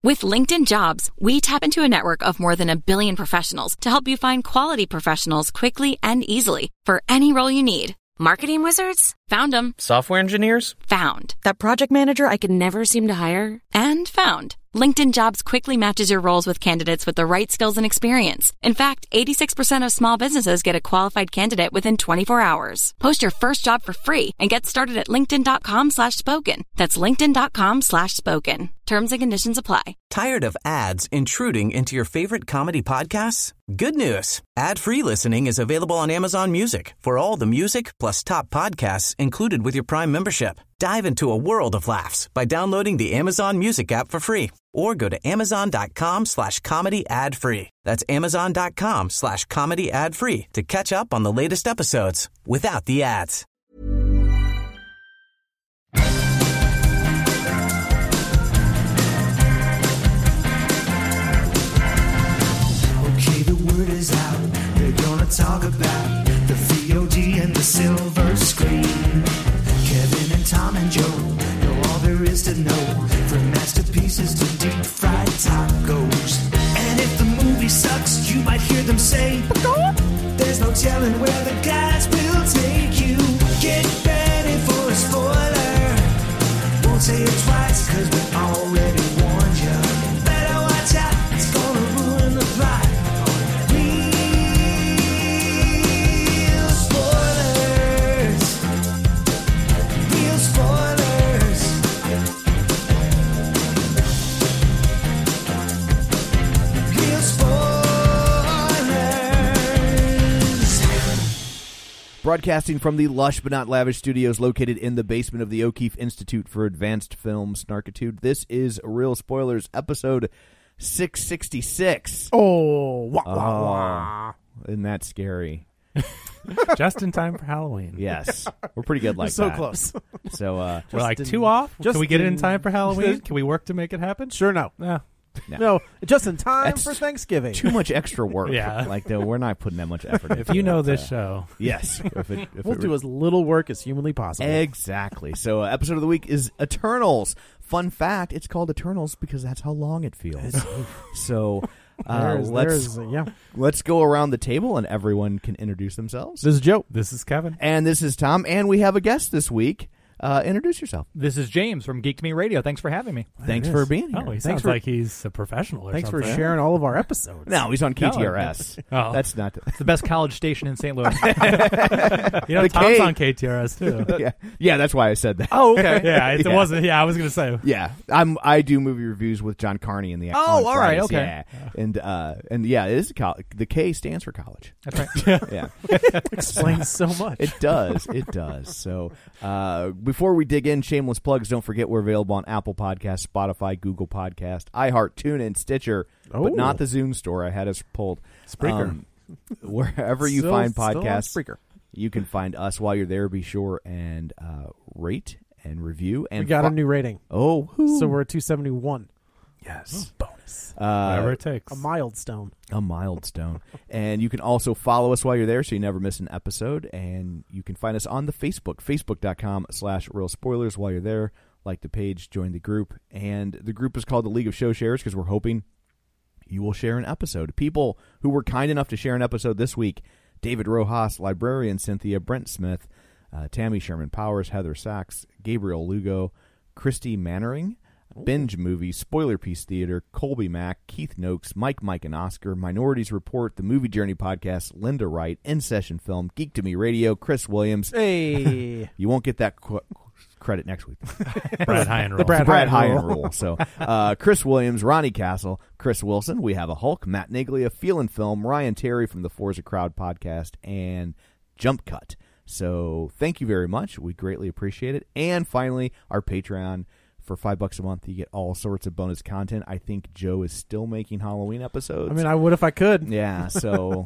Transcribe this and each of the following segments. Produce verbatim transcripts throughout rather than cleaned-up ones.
With LinkedIn Jobs, we tap into a network of more than a billion professionals to help you find quality professionals quickly and easily for any role you need. Marketing wizards? Found them. Software engineers? Found. That project manager I could never seem to hire? And found. LinkedIn Jobs quickly matches your roles with candidates with the right skills and experience. In fact, eighty-six percent of small businesses get a qualified candidate within twenty-four hours. Post your first job for free and get started at linkedin.com slash spoken. That's linkedin.com slash spoken. Terms and conditions apply. Tired of ads intruding into your favorite comedy podcasts? Good news. Ad-free listening is available on Amazon Music for all the music plus top podcasts included with your Prime membership. Dive into a world of laughs by downloading the Amazon Music app for free or go to amazon.com slash comedy ad free. That's amazon.com slash comedy ad free to catch up on the latest episodes without the ads. Okay, the word is out. They're gonna talk about the V O D and the silver screen. Kevin and Tom and Joe know all there is to know, from masterpieces to deep fried tacos. And if the movie sucks, you might hear them say, there's no telling where the guys will take you. Get ready for a spoiler. Won't say it twice, cause we already warned you. Better watch out, it's gonna ruin the plot. Real spoilers. Real spoilers. Real spoilers. Broadcasting from the lush but not lavish studios located in the basement of the O'Keefe Institute for Advanced Film Snarkitude, this is Real Spoilers, episode six sixty-six. Oh, wah, wah, Oh, wah. isn't that scary? Just in time for Halloween. Yes, we're pretty good like so that. close. So, uh, We're like in- two off. just Can we get it in in- time for Halloween? Can we work to make it happen? Sure, no. Yeah. no. No, just in time That's for Thanksgiving. Too much extra work. Yeah. Like, though, we're not putting that much effort into If you know it. this Uh, show, Yes. If it, if We'll it do as little work as humanly possible. Exactly. So, uh, episode of the week is Eternals. Fun fact, it's called Eternals because that's how long it feels. So, uh, There's- let's there's, uh, yeah. let's go around the table and everyone can introduce themselves. This is Joe. this is Kevin. And this is Tom, and we have a guest this week. Uh, introduce yourself. This is James from Geek to Me Radio. Thanks for having me. Thanks it for is. being here. Oh, he Thanks sounds for- like he's a professional or Thanks for something. sharing all of our episodes. No, he's on K T R S. Oh. That's not. It's the best college station in Saint Louis. You know, The Tom's K- on K T R S, too. yeah, yeah, that's why I said that. Oh, okay. yeah, it Yeah. wasn't. Yeah, I was going to say. Yeah, I'm. I do movie reviews with John Carney in the. Oh, on all right, Fridays, okay. Yeah, and uh, and yeah, it is a college. The K stands for college. That's right. Yeah, Explains so much. it does. It does. So, uh, before we dig in, shameless plugs. Don't forget we're available on Apple Podcasts, Spotify, Google Podcast, iHeart, TuneIn, Stitcher, Oh. but not the Zune store. I had us pulled. Spreaker. Um, wherever you Still- find still on podcasts, Spreaker. you can find us. While you're there, be sure and uh, rate and review. And We got fo- a new rating. Oh, whoo. So we're at two seventy-one. yes, Bonus. uh, Whatever it takes. A milestone. a milestone. And you can also follow us while you're there so you never miss an episode. And you can find us on the Facebook, facebook.com slash real spoilers. While you're there, like the page, join the group. And the group is called the League of Show Sharers because we're hoping you will share an episode. People who were kind enough to share an episode this week: David Rojas, librarian Cynthia, Brent Smith, uh, Tammy Sherman Powers, Heather Sachs, Gabriel Lugo, Christy Mannering, Binge Movie, Spoiler Piece Theater, Colby Mack, Keith Noakes, Mike, Mike, and Oscar, Minorities Report, The Movie Journey Podcast, Linda Wright, In Session Film, Geek to Me Radio, Chris Williams. Hey. You won't get that qu- credit next week. Brad High and The roll. Brad Brad High High rule. and rule. So, uh, Chris Williams, Ronnie Castle, Chris Wilson. We have a Hulk, Matt Niglia, Feel and Film, Ryan Terry from the Forza Crowd podcast, and Jump Cut. So, thank you very much. We greatly appreciate it. And finally, our Patreon. For five bucks a month, you get all sorts of bonus content. I think Joe is still making Halloween episodes. I mean, I would if I could. yeah. So,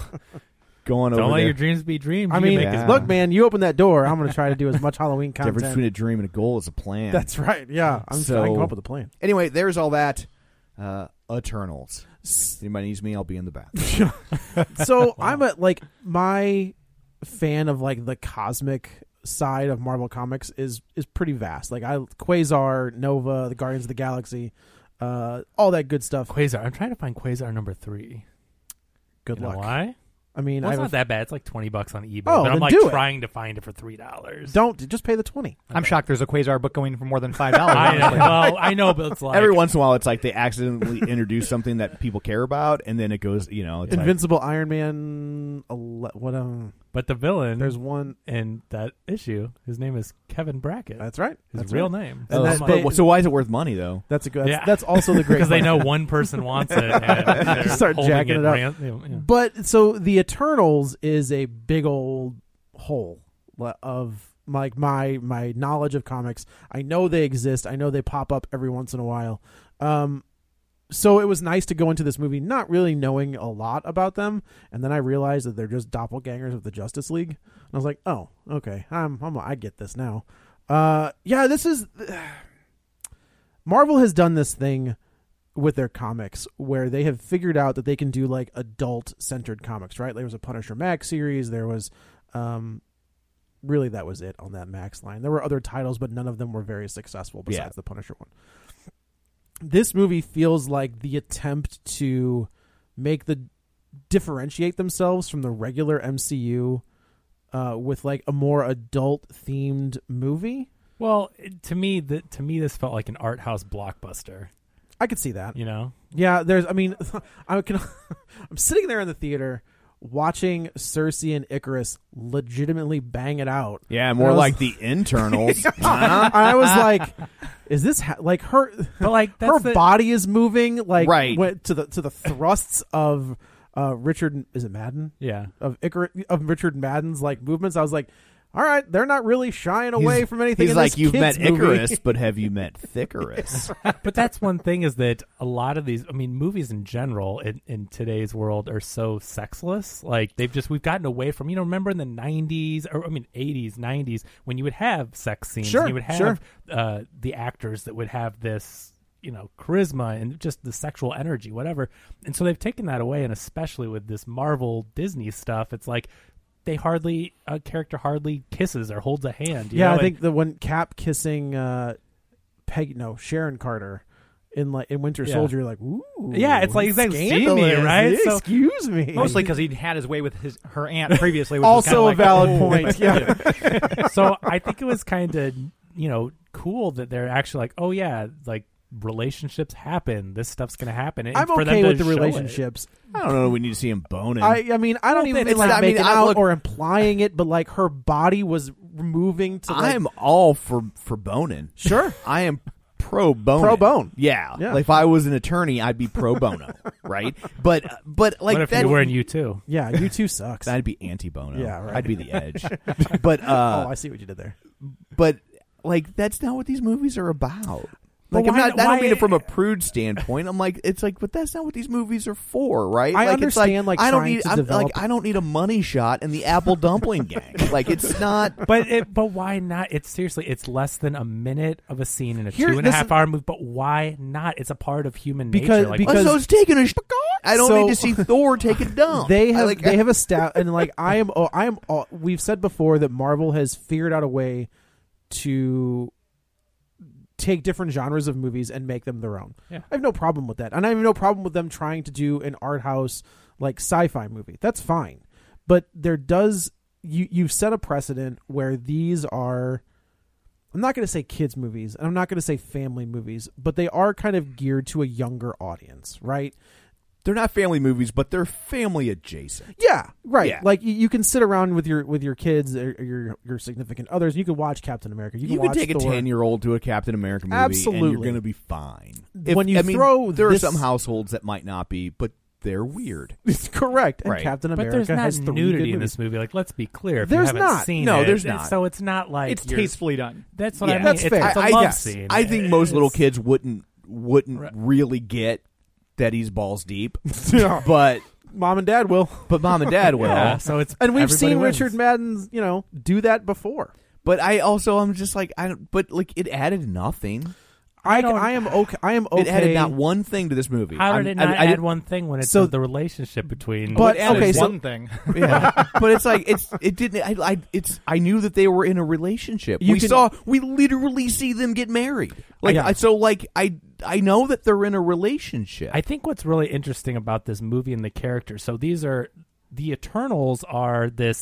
going over Don't let there. your dreams be dreams. I You mean, make Yeah. it- look, man, you open that door. I'm going to try to do as much Halloween The difference content. between a dream and a goal is a plan. That's right. Yeah. I'm So- I can come up with a plan. Anyway, there's all that. Uh, Eternals. If anybody needs me, I'll be in the bathroom. So I'm a like my fan of like the cosmic side of Marvel Comics is is pretty vast. Like I Quasar, Nova, the Guardians of the Galaxy. uh, all that good stuff. Quasar. I'm trying to find Quasar number three. Good You know luck. why? I mean, Well, I it's have not a, that bad. It's like twenty bucks on eBay. Oh, but I'm then like do it. trying to find it for three dollars. don't just pay the twenty. I'm shocked there's a Quasar book going for more than five dollars. I know. Well, I know, but it's like Every once in a while, it's like they accidentally introduce something that people care about, and then it goes, you know, it's like, Invincible Iron Man. ele- What? Um, But the villain there's one. in that issue, his name is Kevin Brackett. That's right. his That's real right. name. And oh, that- but- they- so why is it worth money though? That's a good. That's, Yeah. that's also the great Because they part. know one person wants it. And they're Start holding jacking it up. ran- you know, yeah. But so the Eternals is a big old hole le- of like my my knowledge of comics. I know they exist. I know they pop up every once in a while. Um, so it was nice to go into this movie not really knowing a lot about them, and then I realized that they're just doppelgangers of the Justice League. And I was like, oh, okay, I'm, I'm I get this now. Uh, yeah, this is Marvel has done this thing with their comics where they have figured out that they can do like adult centered comics, right? There was a Punisher Max series. There was, um, really that was it on that Max line. There were other titles, but none of them were very successful besides Yeah. the Punisher one. This movie feels like the attempt to make the differentiate themselves from the regular M C U, uh, with like a more adult themed movie. Well, it- to me, the, to me, this felt like an art house blockbuster. I could see that. You know, Yeah, there's. I mean, I can. I'm sitting there in the theater watching Cersei and Icarus legitimately bang it out. Yeah, more I was- like the internals. And I was like, "Is this ha- like her? but like her that's the, body is moving like Right. went to the to the thrusts of uh, Richard. Is it Madden? Yeah. Of Icarus of Richard Madden's like movements. I was like, all right, they're not really shying away He's- from anything. He's in like, this you've kid's met movie." Icarus, but have you met Thickerus? But that's one thing is that a lot of these, I mean, movies in general in, in today's world are so sexless. Like they've just, we've gotten away from, you know, remember in the nineties or I mean, eighties, nineties, when you would have sex scenes, Sure, and you would have sure. uh, the actors that would have this, you know, charisma and just the sexual energy, whatever. And so they've taken that away. And especially with this Marvel Disney stuff, it's like, they hardly a character hardly kisses or holds a hand. You Yeah, know? I And- think the one Cap kissing uh, Peg, no Sharon Carter in like in Winter Yeah. Soldier, you're like, ooh, Yeah, it's like exactly scandalous. steamy, right? So- Excuse me. Mostly because he'd had his way with his her aunt previously. Which was also kinda a like, valid oh. point. Yeah, So I think it was kind of, you know, cool that they're actually like, oh yeah, like relationships happen. This stuff's gonna happen. And I'm for them okay to with the show it. relationships. I don't know. We need to see him boning. I, I mean, I don't Well, even it's like not- I mean, making I out look- or implying it, but like her body was moving to. Like, I'm all for for boning. Sure. I am pro bono. Pro bone. Yeah. Yeah. Like if I was an attorney, I'd be pro bono, right? But but like What if that, you're wearing you too? Yeah, you two sucks. I'd be anti bono. Yeah, right. I'd be the edge. But uh, oh, I see what you did there. but like that's not what these movies are about. But Like I'm why- not, I why- don't mean it from a prude standpoint. I'm like, it's like, but that's not what these movies are for, right? I like, understand, It's like, I don't trying need, to I'm, develop- like, I don't need a money shot in the Apple Dumpling Gang. Like, it's not. But it, but why not? It's seriously, it's less than a minute of a scene in a Here- two and a this half is- hour movie. But why not? It's a part of human Because- nature. Like, because- so it's taking a. Sh- I don't So- need to see Thor take a dump. They I have like, they have a stat, and like I am oh, I am. Oh, we've said before that Marvel has figured out a way to take different genres of movies and make them their own. Yeah. I have no problem with that, and I have no problem with them trying to do an art house like sci-fi movie. That's fine, but there does you you've set a precedent where these are. I'm not going to say kids movies, and I'm not going to say family movies, but they are kind of geared to a younger audience, right? They're not family movies, but they're family adjacent. Yeah, right. Yeah. Like you, you can sit around with your with your kids or your your significant others. You can watch Captain America. You You, can, can watch take a Thor. ten year old to a Captain America movie, and Absolutely. you're going to be fine. When you I mean, throw there this- are some households that might not be, but they're weird. It's correct. And Right. Captain but America there's not has three nudity good in movies. this movie. Like, let's be clear. If There's you haven't not. seen No, it, there's it's- not. So it's not like It's you're- tastefully done. That's what Yeah. I mean. That's it's, fair. it's a I, love yeah, scene. I think most It's- little kids wouldn't wouldn't Right. really get that he's balls deep, Yeah. but Mom and Dad will. but mom and dad will. Yeah, so it's And we've everybody seen wins. Richard Madden's, you know, do that before. But I also I'm just like I don't. But like it added nothing. I, don't- I am okay. I am okay. It added not one thing to this movie. How I'm- did it I- not I add did- one thing when it's So- the relationship between? But- It added okay, so- one thing. Yeah. But it's like it's it didn't. I, I it's I knew that they were in a relationship. You we can- saw we literally see them get married. Like Yeah. I, so like I I know that they're in a relationship. I think what's really interesting about this movie and the characters. So these are the Eternals are this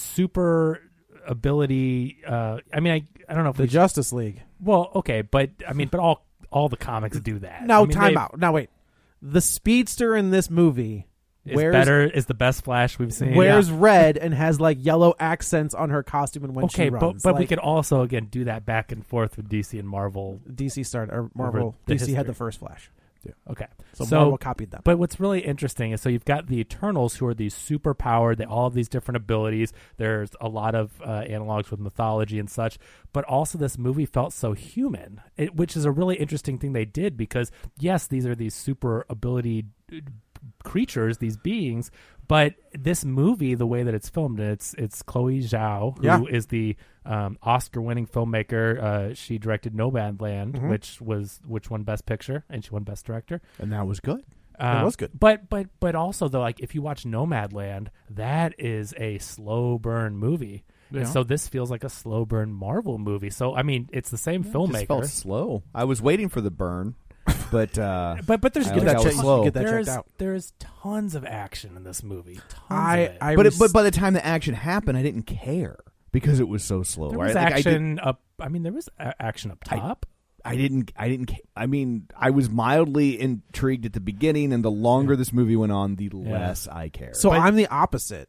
super ability. Uh, I mean, I I don't know if The we Justice League. Well, okay, but I mean, but all all the comics do that. Now, I mean, time they- out. Now, wait. The speedster in this movie Is wears, better is the best Flash we've seen. wears Yeah. red and has like yellow accents on her costume and when Okay, she but runs. but we Like, could also again do that back and forth with D C and Marvel. D C started or Marvel. the D C had history. the first Flash, Okay, so, Marvel copied them. But what's really interesting is so you've got the Eternals who are these super powered, they all have these different abilities. There's a lot of uh, analogs with mythology and such, but also this movie felt so human, it, which is a really interesting thing they did because yes, these are these super ability creatures, these beings, but this movie, the way that it's filmed, and it's it's Chloe Zhao, who Yeah. is the um, Oscar-winning filmmaker. Uh, she directed Nomadland, Mhm. which was which won Best Picture, and she won Best Director. and that was good. Uh, It was good. But but but also though, like if you watch Nomadland, that is a slow burn movie. Yeah. And so this feels like a slow burn Marvel movie. So I mean, it's the same It just filmmaker. felt slow. I was waiting for the burn, but uh, But but there's I Get like that how check- it's slow. get that checked there's out. there's tons of action in this movie. Tons I of it. I but res- it, but by the time the action happened, I didn't care because it was so slow. there right? was Like, I did- action up. I mean, there was a- action up I- top. I didn't. I didn't. ca- I mean, I was mildly intrigued at the beginning, and the longer this movie went on, the less I cared. So But- I'm the opposite.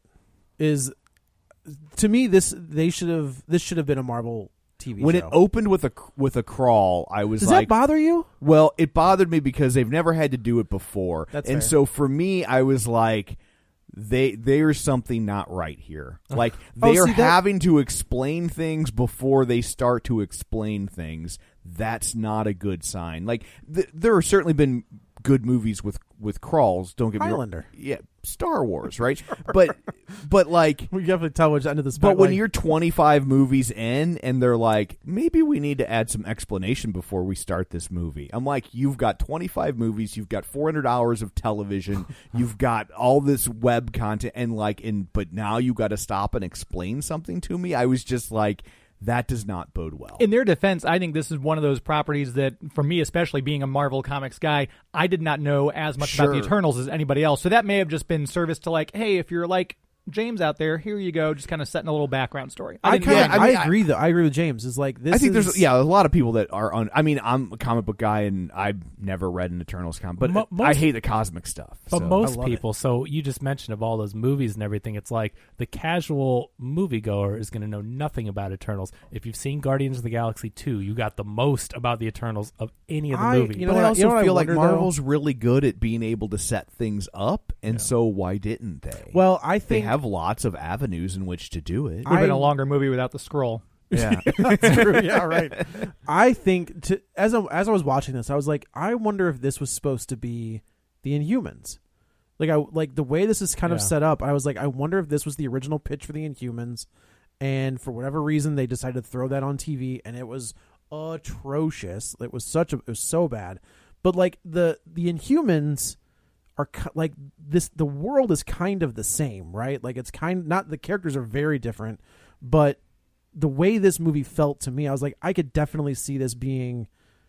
Is to me this they should have this should have been a Marvel T V when show. it opened with a with a crawl, I was Does like, that bother you? well, it bothered me because they've never had to do it before, That's and fair. so for me, I was like, they there's something not right here. Like Oh, they are see, that- having to explain things before they start to explain things. That's not a good sign. Like th- there have certainly been good movies with with crawls. Don't get me wrong. Highlander. Yeah, Star Wars, right? But but like. We definitely tell which end of the But spectrum. when you're twenty-five movies in and they're like, maybe we need to add some explanation before we start this movie. I'm like, you've got twenty-five movies, you've got four hundred hours of television, you've got all this web content, and like, in but now you got to stop and explain something to me. I was just like, that does not bode well. In their defense, I think this is one of those properties that, for me especially, being a Marvel Comics guy, I did not know as much about the Sure. Eternals as anybody else. So that may have just been service to like, hey, if you're like James out there, here you go, just kind of setting a little background story. I didn't kind know of yeah, I I, mean, I- agree though. I agree with James. Is like this. I think is, there's yeah a lot of people that are on. I mean, I'm a comic book guy and I've never read an Eternals comic, but Mo- I most- hate the cosmic stuff. But so. most I love it. people, so you just mentioned of all those movies and everything, it's like the casual moviegoer is going to know nothing about Eternals. If you've seen Guardians of the Galaxy two, you got the most about the Eternals of any of the I- movies. you know but I what I- also you know what I feel like wonder, though? Marvel's really good at being able to set things up, and so why didn't they? Well, I they think have lots of avenues in which to do it. Would have been I- a longer movie without the scroll. Yeah, That's true. Yeah, right. I think to, as I, as I was watching this, I was like, I wonder if this was supposed to be the Inhumans. Like I like the way this is kind of Yeah. set up. I was like, I wonder if this was the original pitch for the Inhumans, and for whatever reason, they decided to throw that on T V, and it was atrocious. It was such a it was so bad. But like the the Inhumans are ki- like this. The world is kind of the same, right? Like it's kind not the characters are very different, but the way this movie felt to me, I was like, I could definitely see this being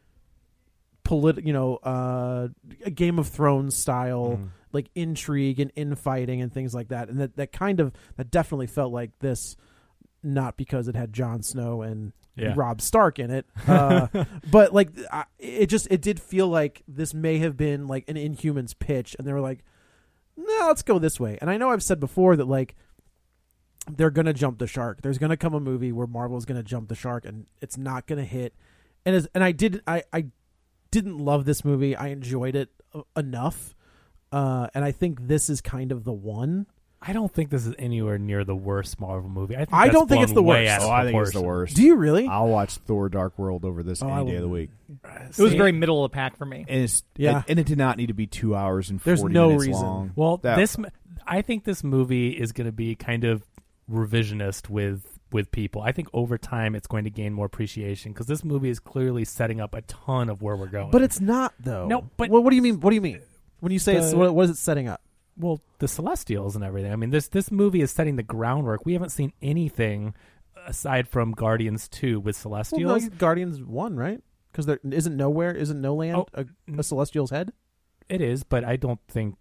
polit- you know, uh, a Game of Thrones style, Mm. like intrigue and infighting and things like that. And that, that kind of, that definitely felt like this, not because it had Jon Snow and Yeah. Robb Stark in it, uh, but like, I, it just, it did feel like this may have been like an Inhumans pitch, and they were like, no, let's go this way. And I know I've said before that like, they're gonna jump the shark. There's gonna come a movie where Marvel's gonna jump the shark, and it's not gonna hit. And as, and I did I I didn't love this movie. I enjoyed it uh, enough, uh, and I think this is kind of the one. I don't think this is anywhere near the worst Marvel movie. I, think I that's don't think it's blown the way worst. out of oh, I think it's the proportion. worst. Do you really? I'll watch Thor: Dark World over this Oh, I any day of the will- week, It was very middle of the pack for me. and it's Yeah. and it did not need to be two hours and There's forty no minutes reason. long. Well, That- this I think this movie is going to be kind of revisionist with with people. I think over time it's going to gain more appreciation because this movie is clearly setting up a ton of where we're going. But it's not though. No, but- what, what do you mean? What do you mean when you say it's, The- what, what is it setting up? well, the Celestials and everything. I mean, this this movie is setting the groundwork. We haven't seen anything aside from Guardians two with Well, Celestials. no, Guardians one, right? Because there isn't nowhere, isn't no land Oh, a, a Celestial's head? It is, but I don't think.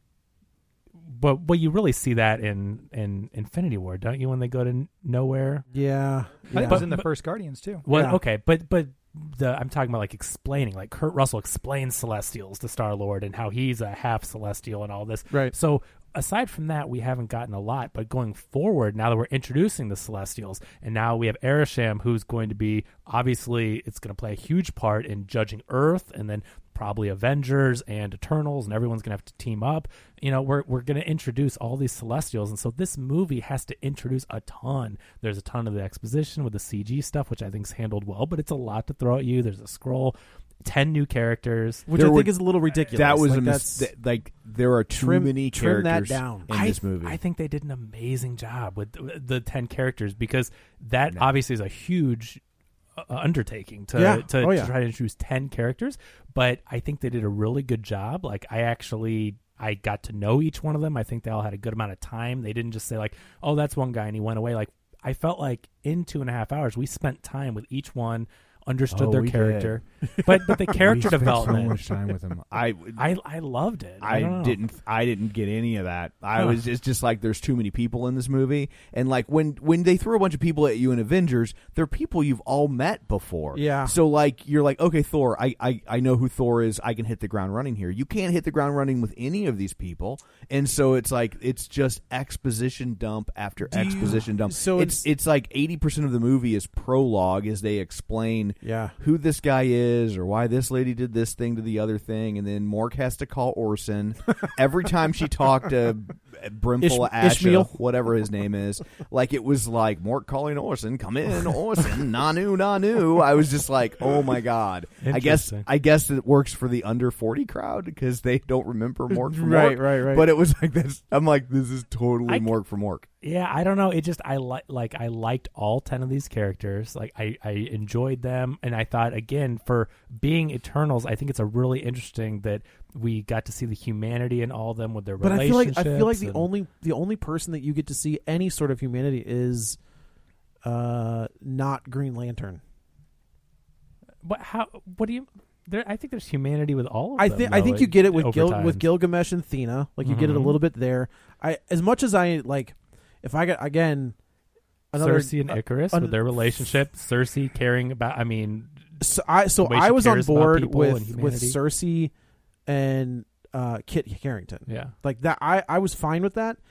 But well, you really see that in, in Infinity War, don't you? When they go to n- nowhere. Yeah. I think it But- was in the but- first Guardians too. Well, Yeah. okay, but but the I'm talking about like explaining, like Kurt Russell explains Celestials to Star Lord and how he's a half Celestial and all this. Right. So aside from that, we haven't gotten a lot. But going forward, now that we're introducing the Celestials, and now we have Arishem, who's going to be obviously it's going to play a huge part in judging Earth, and then probably Avengers and Eternals, and everyone's going to have to team up. You know, we're we're going to introduce all these Celestials, and so this movie has to introduce a ton. There's a ton of the exposition with the C G stuff, which I think's handled well, but it's a lot to throw at you. There's a scroll, ten new characters. Which There I think were- is a little ridiculous. That was like a that's, mis- like there are too trim- many trim that characters down. in I, this movie. I think they did an amazing job with the, the ten characters because that obviously is a huge uh, undertaking to Yeah. to, Oh, yeah. to try to introduce ten characters. But I think they did a really good job. Like I actually. I got to know each one of them. I think they all had a good amount of time. They didn't just say like, "Oh, that's one guy," and he went away. Like I felt like in two and a half hours, we spent time with each one, understood Oh, their we character, but but the character We spent development, So much time with him. I I I loved it. I, I don't know. didn't. I didn't get any of that. I Huh. was. It's just like there's too many people in this movie, and like when when they throw a bunch of people at you in Avengers, they're people you've all met before. Yeah. So like you're like, okay, Thor. I I I know who Thor is. I can hit the ground running here. You can't hit the ground running with any of these people, and so it's like it's just exposition dump after Do you- exposition dump. so it's it's- it's like eighty percent of the movie is prologue as they explain Yeah. who this guy is or why this lady did this thing to the other thing, and then Mork has to call Orson every time she talked to Brimful Ish- Asha, Ishmael. whatever his name is. Like it was like Mork calling Orson, "Come in, Orson, Nanu, Nanu." I was just like, oh my god. I guess Interesting. I guess it works for the under forty crowd because they don't remember Mork from Right, Mork. right, right. But it was like this. I'm like, this is totally I- Mork from Mork. Yeah, I don't know. It just I like like I liked all ten of these characters. Like I I enjoyed them, and I thought again for being Eternals, I think it's a really interesting that we got to see the humanity in all of them with their But I feel relationships. like I feel like the and- only the only person that you get to see any sort of humanity is uh not Green Lantern. What how what do you? There, I think there's humanity with all of I them. think I though, think like, you get it with over Gil- time. with Gilgamesh and Thena. Like you get it a Mhm. little bit there. I as much as I like if I get again another Cersei and uh, Icarus an- with their relationship. Cersei caring about. I mean, So I so the way I she was on cares about board people with and with humanity. Cersei and uh, Kit Harington. yeah. Like that, I I was fine with that.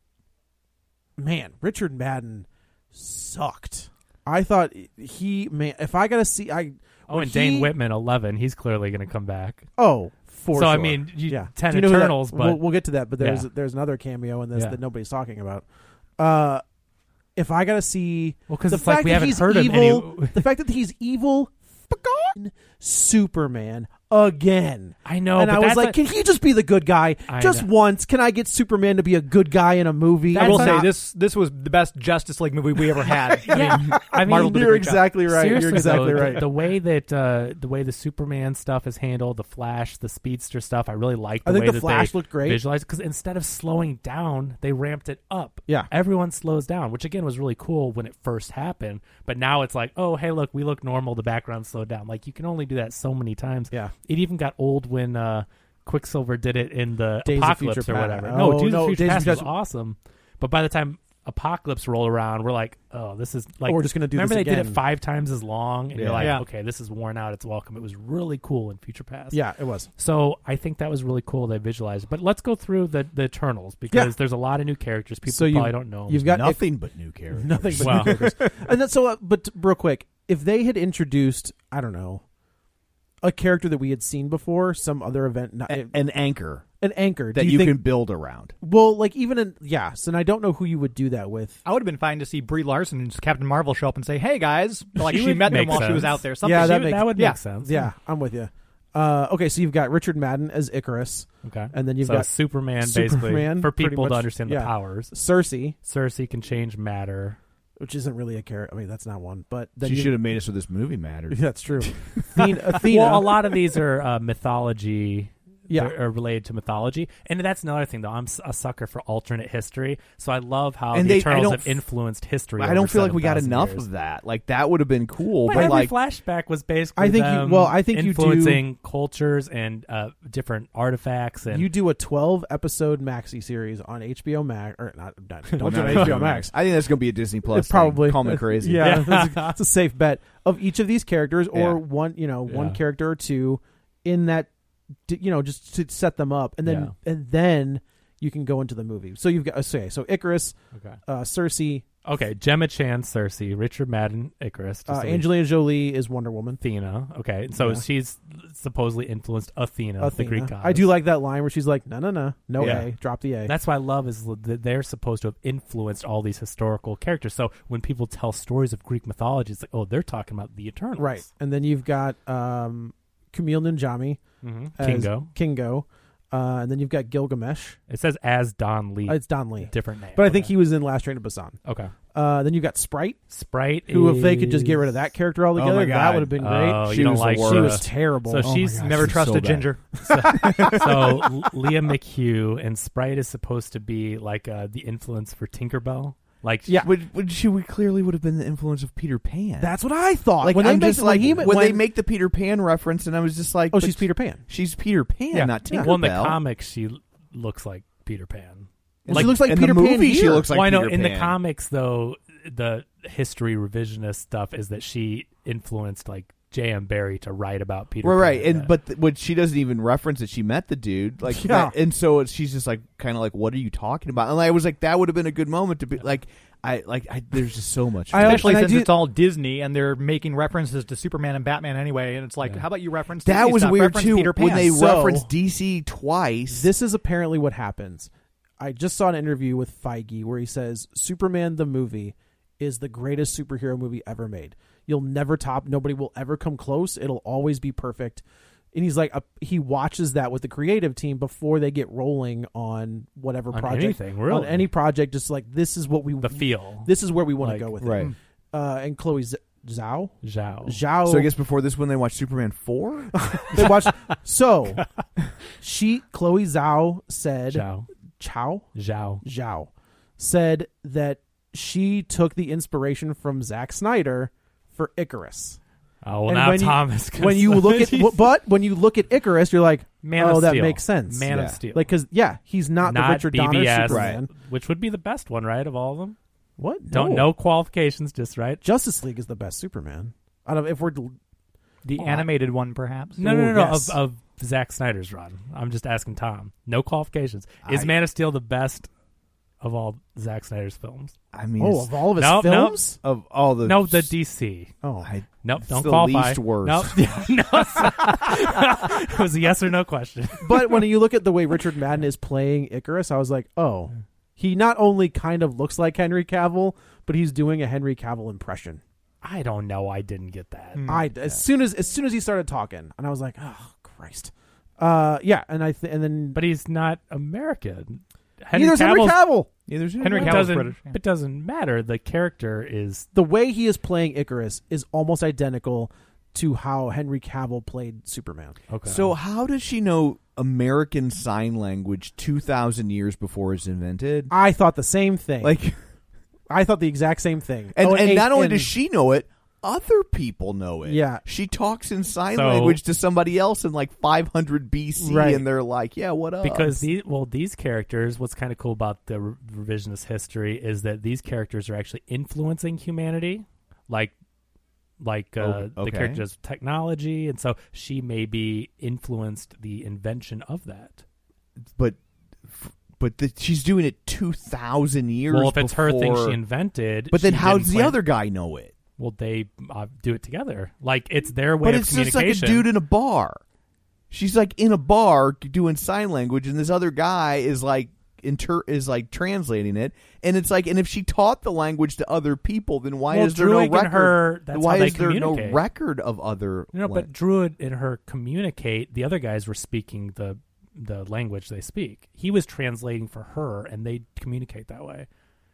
Man, Richard Madden sucked. I thought he man. If I gotta see, I Oh, when and Dane he- Whitman, eleven. He's clearly going to come back. Oh, for So, sure. I mean, you- yeah, ten Do you know who that- Eternals, but- we'll, we'll get to that. But there's Yeah. there's another cameo in this Yeah. that nobody's talking about. Uh, if I gotta see, Well, 'cause the it's like fact we that haven't he's heard of evil, any- the fact that he's evil, fucking Superman again. I know, and but I was that's like, a- can he just be the good guy I just know. once? Can I get Superman to be a good guy in a movie? I will And say not- this this was the best Justice League movie we ever had. I Yeah. mean, I mean, Marvel did a You're great job. exactly right. Seriously, You're exactly though, right. The, the way that uh, the way the Superman stuff is handled, the Flash, the Speedster stuff, I really like the I think way the that Flash they looked great. visualized. Because instead of slowing down, they ramped it up. Yeah. everyone slows down, which again was really cool when it first happened. But now it's like, oh, hey, look, we look normal. The background slowed down. Like you can only do that so many times. Yeah. it even got old when uh, Quicksilver did it in the Days of Apocalypse Future or Past. whatever. Oh, no, Days no, of Future Days of Past was Future- awesome. But by the time Apocalypse rolled around, we're like, oh, this is like Oh, we're just gonna do remember this they did again. it five times as long, and Yeah. you're like, Yeah. okay, this is worn out. It's welcome. It was really cool in Future Past. Yeah, it was. So I think that was really cool. They visualized. But let's go through the the Eternals because Yeah. there's a lot of new characters. People So you- probably don't know. You've got Nothing but new characters. nothing but Wow. new characters. And then, so, uh, but real quick, if they had introduced, I don't know, a character that we had seen before, some other event, not, A- an anchor an anchor that do you, you, think, can build around. Well, like even in yes, and I don't know who you would do that with. I would have been fine to see Brie Larson and Captain Marvel show up and say, "Hey guys," like She she would met them make while she was sense. out there. Something. Yeah, She that would- makes- that would yeah. make sense. Yeah, I'm with you. Uh, okay, so you've got Richard Madden as Icarus, Okay. and then you've so got Superman, Superman, basically for pretty people much, to understand yeah. the powers. Cersei, Cersei can change matter. which isn't really a character. I mean, that's not one, but then She you- should have made it so this movie mattered. That's true. Athena, Athena Well, a lot of these are uh, mythology Yeah. They're, are related to mythology. And that's another thing, though. I'm s- a sucker for alternate history, so I love how And the they- I Eternals don't have f- influenced history. I don't over feel like we got seven thousand enough years. of that. Like that would have been cool, But, but, every like flashback was basically I think you- them well, I think you do- influencing cultures and uh, different artifacts. And You do a twelve episode maxi series on H B O Max, or not? not don't do it on H B O Max. I think that's gonna be a Disney Plus. It's probably thing. Call me crazy. Yeah, It's, a, it's a safe bet of each of these characters, or Yeah. one, you know, one Yeah. character or two in that, d- you know, just to set them up, and then Yeah. and then you can go into the movie. So you've got okay, so Icarus, okay. uh, Cersei, Okay, Gemma Chan, Cersei, Richard Madden, Icarus, just uh, so we- Angelina Jolie is Wonder Woman. Athena. Okay, so Yeah. she's supposedly influenced Athena, the Athena. Greek goddess. I do like that line where she's like, "No, no, no, no Yeah. A, drop the A." That's what I love is that they're supposed to have influenced all these historical characters. So when people tell stories of Greek mythology, it's like, oh, they're talking about the Eternals, right. And then you've got um, Camille Ninjami, Mm-hmm. as Kingo. Kingo, uh, and then you've got Gilgamesh. It says as Don Lee, Uh, it's Don Lee, different name, but I think Okay. he was in Last Train to Busan. okay. Uh, then you've got Sprite, Sprite. who if they could just get is- rid of that character altogether, my that God. would have been great. Oh, She you don't was the like worst. She the- was terrible. So Oh my she's gosh. Never she's trust so a bad. ginger. So, so L- Leah McHugh and Sprite is supposed to be like uh, the influence for Tinkerbell. Like, Yeah. Which, which she would clearly would have been the influence of Peter Pan. That's what I thought. like when I'm they just make, like when, he, when, when they make the Peter Pan reference, and I was just like, oh, but she's Peter Pan. She's Peter Pan, Yeah. not Tinkerbell. well, in the comics, she l- looks like Peter Pan. And she looks like in Peter the Pan movie, she here. looks like well, I know Peter in the Pan. comics, though, the history revisionist stuff is that she influenced like J M Barrie to write about Peter Right, Pan. right, and Yeah. but th- what she doesn't even reference that she met the dude, like, Yeah. that, and so it's, she's just like, kind of like, what are you talking about? And I was like, that would have been a good moment to be like, I like, I, there's just so much. I Especially and I since do- it's all Disney and they're making references to Superman and Batman anyway, and it's like, Yeah. how about you reference that Disney was stuff? weird Reference too Peter Pan. when they So- referenced D C twice. This is apparently what happens. I just saw an interview with Feige where he says Superman the movie is the greatest superhero movie ever made. You'll never top. Nobody will ever come close. It'll always be perfect. And he's like, uh, he watches that with the creative team before they get rolling on whatever On project, anything, really. on any project. Just like this is what we the feel. This is where we want Like, to go with right. it. Uh, and Chloe Z- Zhao, Zhao. Zhao. So I guess before this, when they watched Superman four, they watched. So she, Chloe Zhao said, Zhao. Chow. Zhao. Zhao said that she took the inspiration from Zack Snyder for Icarus. Oh, well, And now when you- Thomas. When you look at, but when you look at Icarus, you're like, Man oh, of that Steel. makes sense. Man Yeah. of Steel. Like, because yeah, he's not, the Richard B Donner B S, Superman. which would be the best one, right, of all of them? What? Don't No. know qualifications, just right. Justice League is the best Superman. I don't. If we're The Well, animated one, perhaps. No, no, Oh, no, no. yes. Of, of Zack Snyder's run. I'm just asking Tom. No qualifications. Is I- Man of Steel the best of all Zack Snyder's films? I mean, oh, it's- of all of his Nope, nope. films. of all the No, the D C. Oh, I, Nope, It's don't the qualify. least worst. Nope. no, it was a yes or no question. but when you look at the way Richard Madden is playing Icarus, I was like, oh, he not only kind of looks like Henry Cavill, but he's doing a Henry Cavill impression. I don't know. I didn't get that. Mm. I as soon as as soon as he started talking, and I was like, oh Christ, uh, yeah, and I th- and then But he's not American. Henry neither's Henry Cavill's- Cavill. Neither is Henry It Cavill's doesn't, British, yeah. It doesn't matter. The character is The way he is playing Icarus is almost identical to how Henry Cavill played Superman. okay. So how does she know American Sign Language two thousand years before it's invented? I thought the same thing. Like, I thought the exact same thing. and, Oh, and H- not only and- does she know it, other people know it. Yeah. She talks in sign So- language to somebody else in like five hundred B C, Right. and they're like, "Yeah, what up?" because these well these characters, what's kind of cool about the re- revisionist history is that these characters are actually influencing humanity, like like uh, Oh, the okay. characters' technology, and so she maybe influenced the invention of that. but but the, she's doing it two thousand years. Well, if it's her thing before- she invented, but then she how didn't does the plan- other guy know it? Well, they uh, do it together. Like it's their way But of it's just like a communication. dude in a bar. She's like in a bar doing sign language, and this other guy is like inter is like translating it, and it's like, and if she taught the language to other people, then why Well, is there no Druig and record? her, that's why how they is there no communicate. record of other? No, lang- but Druid and her communicate. The other guys were speaking the the language they speak. He was translating for her, and they communicate that way.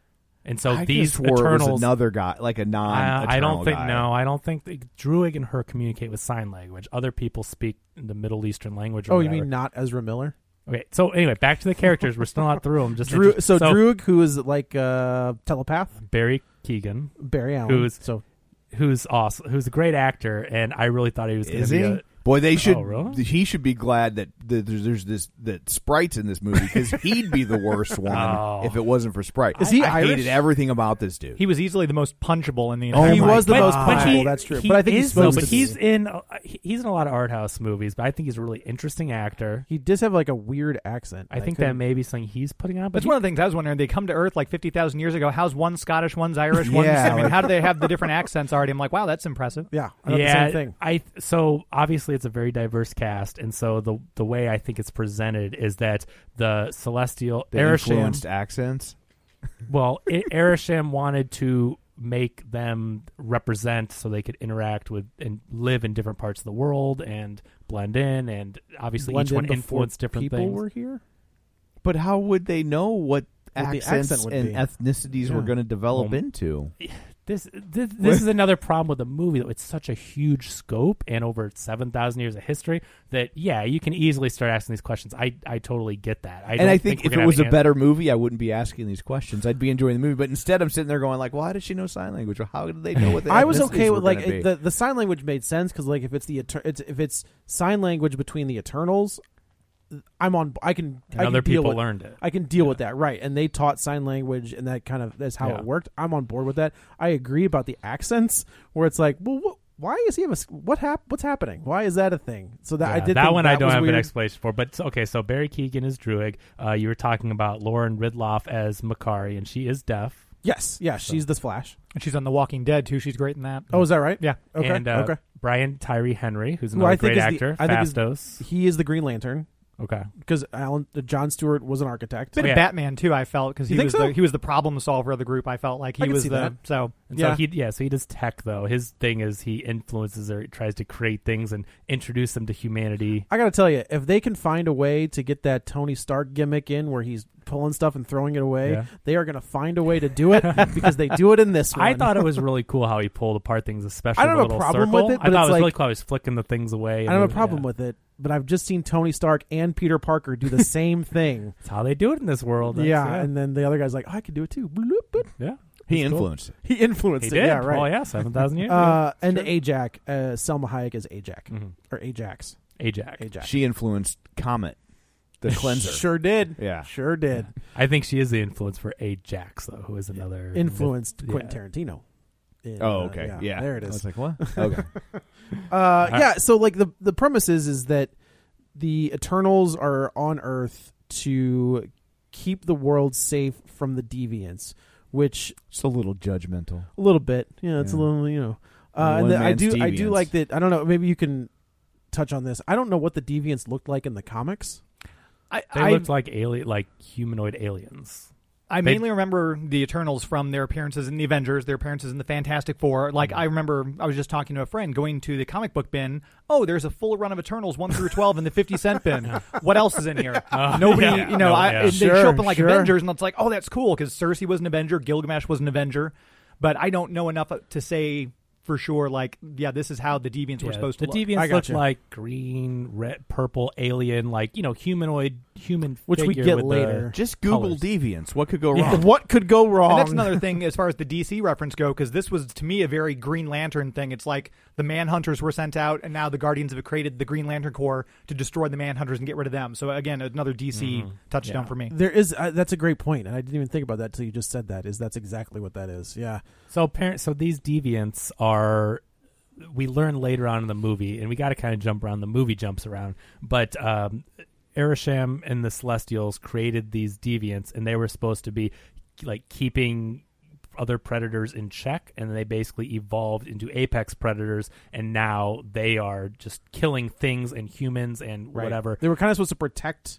And so I these just swore Eternals, it was another guy, like a non. I, I don't think no, I don't think the, Druig and her communicate with sign language. Other people speak the Middle Eastern language. Or Oh, you whatever. mean not Ezra Miller? Okay, so anyway, back to the characters. We're still not through them. Just Drew, inter- so, Druig, who is like a telepath, Barry Keoghan, Barry Allen, Who's- so who's awesome, who's a great actor, and I really thought he was going Is to be he? a, Boy, they should. Oh, really? He should be glad that, that there's, there's this that Sprite's in this movie because he'd be the worst one Oh. if it wasn't for Sprite. Is he I Irish? hated everything about this dude. He was easily the most punchable in the Oh entire he my was the God. most But punchable. he- That's true. He But I think is, he's supposed though, but to he's be. in uh, he- he's in a lot of art house movies. But I think he's a really interesting actor. He does have like a weird accent. I think that may be something he's putting on. But That's he- one of the things I was wondering. They come to Earth like fifty thousand years ago. How's one Scottish, one's Irish, one's... Yeah, I mean, like- how do they have the different accents already? I'm like, wow, that's impressive. Yeah, I know yeah, the same thing. I so obviously it's a very diverse cast, and so the the way I think it's presented is that the celestial The Ereshkigal. influenced accents. Well, I- Ereshkigal wanted to make them represent so they could interact with and live in different parts of the world and blend in, and obviously Blend each in one before influenced different people things. were here. But how would they know what What the accents accent would and be. ethnicities Yeah. were going to develop Well, into? This this, this is another problem with the movie, though. It's such a huge scope and over seven thousand years of history that, yeah, you can easily start asking these questions. I, I totally get that. I And don't I think, we're if gonna it have was a an- better movie, I wouldn't be asking these questions. I'd be enjoying the movie. But instead, I'm sitting there going, like, why does she know sign language? Or how did they know what the I was ethnicities okay were with like gonna be? it, the the sign language made sense because like if it's the Eter- it's, if it's sign language between the Eternals, I'm on. I can. And I can other deal people with, learned it. I can deal with that, right? And they taught sign language, and that kind of that's how Yeah. it worked. I'm on board with that. I agree about the accents, where it's like, well, wh- why is he have a s- what hap- What's happening? Why is that a thing? So that I Yeah, did that think one that I don't was have weird. an explanation for. But okay, so Barry Keoghan is Druig. Uh, you were talking about Lauren Ridloff as Makari, and she is deaf. Yes, yeah, she's this Flash. And she's on The Walking Dead, too. She's great in that. Oh, is that right? Yeah. Okay. And uh, okay. Brian Tyree Henry, who's Who another I think great is the- actor, I think is- Fastos. He is the Green Lantern Okay. because Alan uh, John Stewart was an architect. Bit Yeah. of Batman, too, I felt, because he You think was so? the he was the problem solver of the group. I felt like he I can was see the... that. So... And Yeah. so he, yeah, so he does tech though. His thing is he influences or tries to create things and introduce them to humanity. I gotta tell you, if they can find a way to get that Tony Stark gimmick in, where he's pulling stuff and throwing it away, Yeah. they are gonna find a way to do it because they do it in this one. I thought it was really cool how he pulled apart things, especially I don't the have a little problem circle. with it, I but thought it's it was really like- cool. How he was flicking the things away. I don't have a problem with it, but I've just seen Tony Stark and Peter Parker do the same thing. It's how they do it in this world. That's- yeah, yeah. and then the other guy's like, oh, I could do it too. Bloop, bloop. yeah. he That's cool. influenced it. He influenced He it. did. Yeah, right. Oh yeah, seven thousand years. Uh, and Sure. Ajax, uh, Selma Hayek is Ajax Mhm. or Ajax. Ajax. Ajax. She influenced Comet, the cleanser. Sure did. Yeah. Sure did. I think she is the influence for Ajax though, who is another Influenced yeah. Quentin Tarantino. In, Oh, uh, okay. yeah. there it I is. was like, what? Okay. Uh, yeah. So like the the premise is is that the Eternals are on Earth to keep the world safe from the deviants, which Just a little judgmental. a little bit, yeah, it's Yeah. a little, you know. The Uh, and one the, I man's do I do deviants. like that. I don't know. Maybe you can touch on this. I don't know what the deviants looked like in the comics. I, They I, looked like alien, like humanoid aliens. I They- mainly remember the Eternals from their appearances in the Avengers, their appearances in the Fantastic Four. Like, I remember I was just talking to a friend going to the comic book bin. Oh, there's a full run of Eternals one through twelve in the fifty cent bin. What else is in here? Uh, Nobody, yeah. you know, No, I, yeah. they Sure, show up in like sure. Avengers, and it's like, oh, that's cool because Cersei was an Avenger, Gilgamesh was an Avenger. But I don't know enough to say for sure, like, yeah, this is how the deviants were Yeah, supposed the to look. deviants I look gotcha. like green, red, purple, alien, like you know, humanoid, human, Which we figure get with the- later. Just Google Colors. deviants. What could go Yeah. wrong? What could go wrong? And that's another thing as far as the D C reference go, because this was to me a very Green Lantern thing. It's like the Manhunters were sent out, and now the Guardians have created the Green Lantern Corps to destroy the Manhunters and get rid of them. So again, another D C Mhm. touchdown Yeah. for me. There is uh, that's a great point, and I didn't even think about that until you just said that. Is that's exactly what that is? Yeah. So parent, so these deviants are. We learn later on in the movie, and we got to kind of jump around. The movie jumps around, but um, Ereshkigal and the Celestials created these deviants, and they were supposed to be like keeping other predators in check, and they basically evolved into apex predators, and now they are just killing things and humans and whatever. They were kind of supposed to protect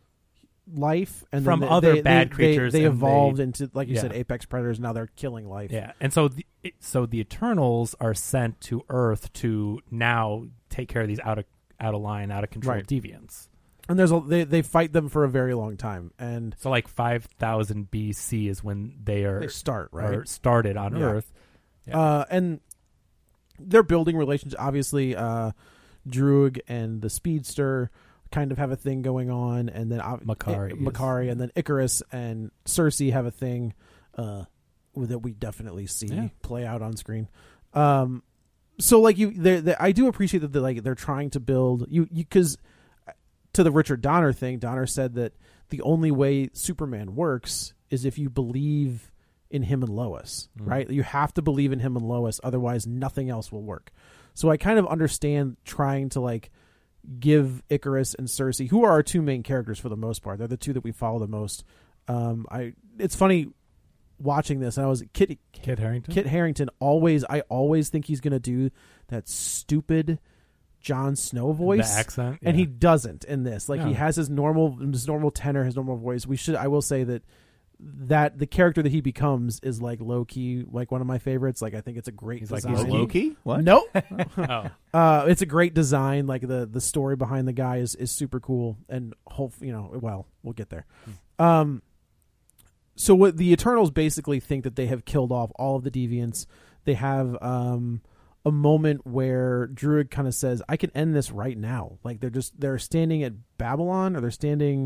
life and From then they, other they- bad they- creatures, They, and evolved they- into, like you yeah. said, apex predators. Now they're killing life. Yeah, and so the, it, so the Eternals are sent to Earth to now take care of these out of out of line, out of control Right. deviants. And there's a they, they fight them for a very long time, and So like five thousand B C is when they are they start right. are started on Yeah. Earth. Yeah. Uh, and they're building relationships. Obviously, uh, Droog and the Speedster kind of have a thing going on, and then uh, Makari I- is- Makari, and then Icarus and Cersei have a thing uh, that we definitely see Yeah. play out on screen. Um, so like you, they, they, I do appreciate that they like they're trying to build you because to the Richard Donner thing, Donner said that the only way Superman works is if you believe in him and Lois, Mm. right? You have to believe in him and Lois, otherwise nothing else will work. So I kind of understand trying to like give Icarus and Cersei, who are our two main characters for the most part. They're the two that we follow the most. Um, I it's funny watching this. I was Kit Kit Harington. Kit Harington always. I always think he's gonna do that stupid Jon Snow voice, The accent, and yeah. he doesn't in this. Like he No. has his normal, his normal tenor, his normal voice. We should. I will say that that the character that he becomes is like low key, like one of my favorites. Like I think it's a great He's like design. He's Loki? What? Nope. Oh. uh, it's a great design. Like the the story behind the guy is is super cool, and hope you know. Well, we'll get there. Um. So what the Eternals basically think that they have killed off all of the deviants. They have um a moment where Druid kind of says, "I can end this right now." Like they're just they're standing at Babylon, or they're standing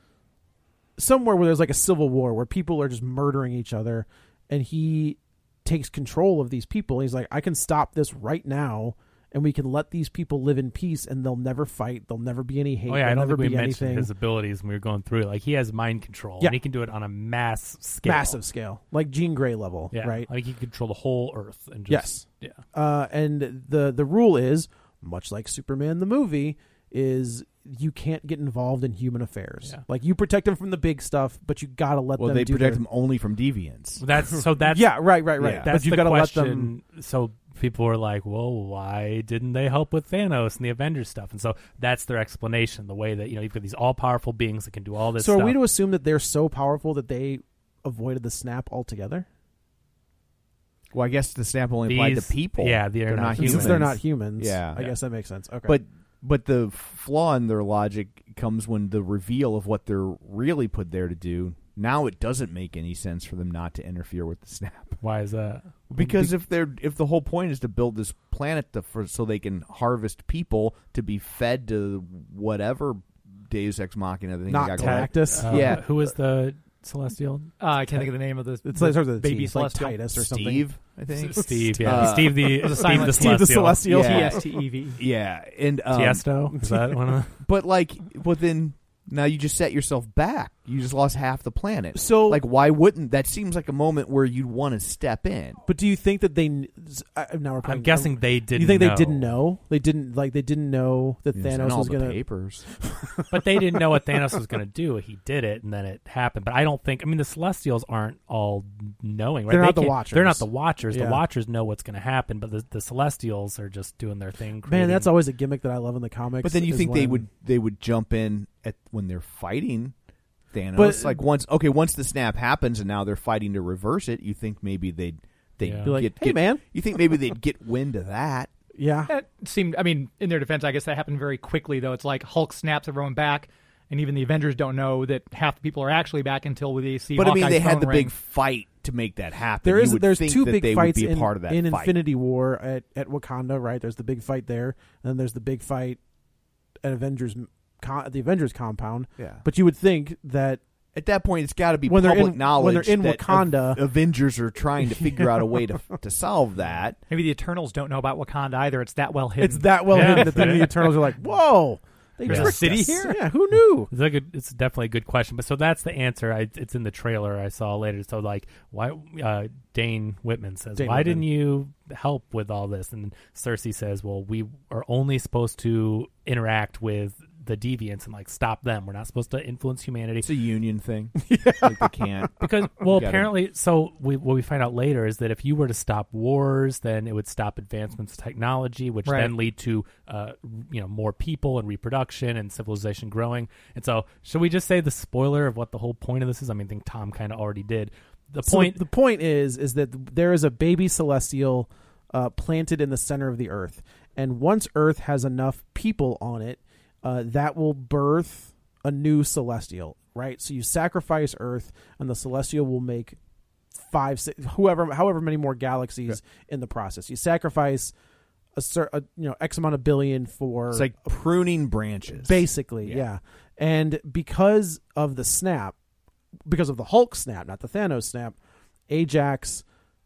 somewhere where there's like a civil war where people are just murdering each other, and he takes control of these people. He's like, I can stop this right now, and we can let these people live in peace, and they'll never fight. There'll never be any hate. Oh yeah, I There'll don't never think we be mentioned anything. his abilities when we were going through it. Like he has mind control, Yeah. and he can do it on a mass scale, Massive scale, like Jean Grey level, yeah, right? Like he can control the whole Earth and Yes. just yeah. Uh, and the the rule is, much like Superman the movie, is you can't get involved in human affairs. Yeah. Like you protect them from the big stuff, but you gotta let Well, them they do protect their- them only from deviants. That's so that's yeah, right, right, right. Yeah. That's but you the gotta question. let them. So people were like, "Well, why didn't they help with Thanos and the Avengers stuff?" And so that's their explanation. The way that you know you've got these all-powerful beings that can do all this. So stuff. are we to assume that they're so powerful that they avoided the snap altogether? Well, I guess the snap only applied to These- people. yeah, they're they're not not Since humans. they're not humans, Yeah. I Yeah. guess that makes sense. Okay, But but the flaw in their logic comes when the reveal of what they're really put there to do. Now it doesn't make any sense for them not to interfere with the snap. Why is that? Because if they're if the whole point is to build this planet to, for so they can harvest people to be fed to whatever Deus Ex Machina they not got going. Galactus. Uh, Yeah. Who is the Celestial? Uh, I can't think of the name of the, It's the like, starts with a baby T. It's like celestial. Titus or something. Steve, I think. Steve, yeah, Uh, Steve the It was a Steve silent the Steve the Celestial. Celestial. T Yeah. S T E V. Yeah, and um, Tiesto, is that one of the? But like, but then now you just set yourself back. You just lost half the planet. So- like, why wouldn't that seems like a moment where you'd want to step in? But do you think that they? kn- uh, Now we're playing, I'm guessing they didn't. You think know. they didn't know? They didn't like. They didn't know that You know, Thanos and all was the gonna. papers. But they didn't know what Thanos was going to do. He did it, and then it happened. But I don't think. I mean, the Celestials aren't all knowing, right? They're They not the can't- Watchers. They're not the Watchers. Yeah. The Watchers know what's going to happen, but the, the Celestials are just doing their thing. Man, creating- that's always a gimmick that I love in the comics. But then you is think they when- would they would jump in at when they're fighting Thanos? But- like once okay, once the snap happens and now they're fighting to reverse it, you think maybe they'd they Yeah. would Be like, get, "Hey, get- man." You think maybe they'd get wind of that? Yeah, That seemed, I mean, in their defense, I guess that happened very quickly, though. It's like Hulk snaps everyone back, and even the Avengers don't know that half the people are actually back until they see But I mean, Hawkeye's they had throne the ring. big fight to make that happen. there You is. would There's think two that big they fights would be a in, part of that in fight. Infinity War at, at Wakanda. Right, there's the big fight there, and then there's the big fight at Avengers con- at the Avengers compound. Yeah. But you would think that At that point, it's got to be When they're public in- knowledge when they're in that Wakanda- Av- Avengers are trying to figure out a way to to solve that. Maybe the Eternals don't know about Wakanda either. It's that well hidden. it's that well Yeah. hidden that then the Eternals are like, "Whoa, they There's a tricked city us." here? Yeah, who knew? It's like a, it's definitely a good question. But so that's the answer. I, it's in the trailer I saw later. So like, why? Uh, Dane Whitman says, Dane "Why Whitman. didn't you help with all this?" And Cersei says, "Well, we are only supposed to interact with the deviants and like stop them. We're not supposed to influence humanity." It's a union thing. Like they can't. Because, well, Got it. apparently, so we, what we find out later is that if you were to stop wars, then it would stop advancements in technology, which Right. then lead to, uh, you know, more people and reproduction and civilization growing. And so, should we just say the spoiler of what the whole point of this is? I mean, I think Tom kind of already did. The So point, the point is, is that there is a baby celestial uh, planted in the center of the Earth, and once Earth has enough people on it, uh, that will birth a new Celestial, right? So you sacrifice Earth, and the Celestial will make five, six, whoever, however many more galaxies yeah. in the process. You sacrifice a, cer- a you know X amount of billion for it's like pruning branches, basically, yeah. yeah. And because of the snap, because of the Hulk snap, not the Thanos snap, Ajax,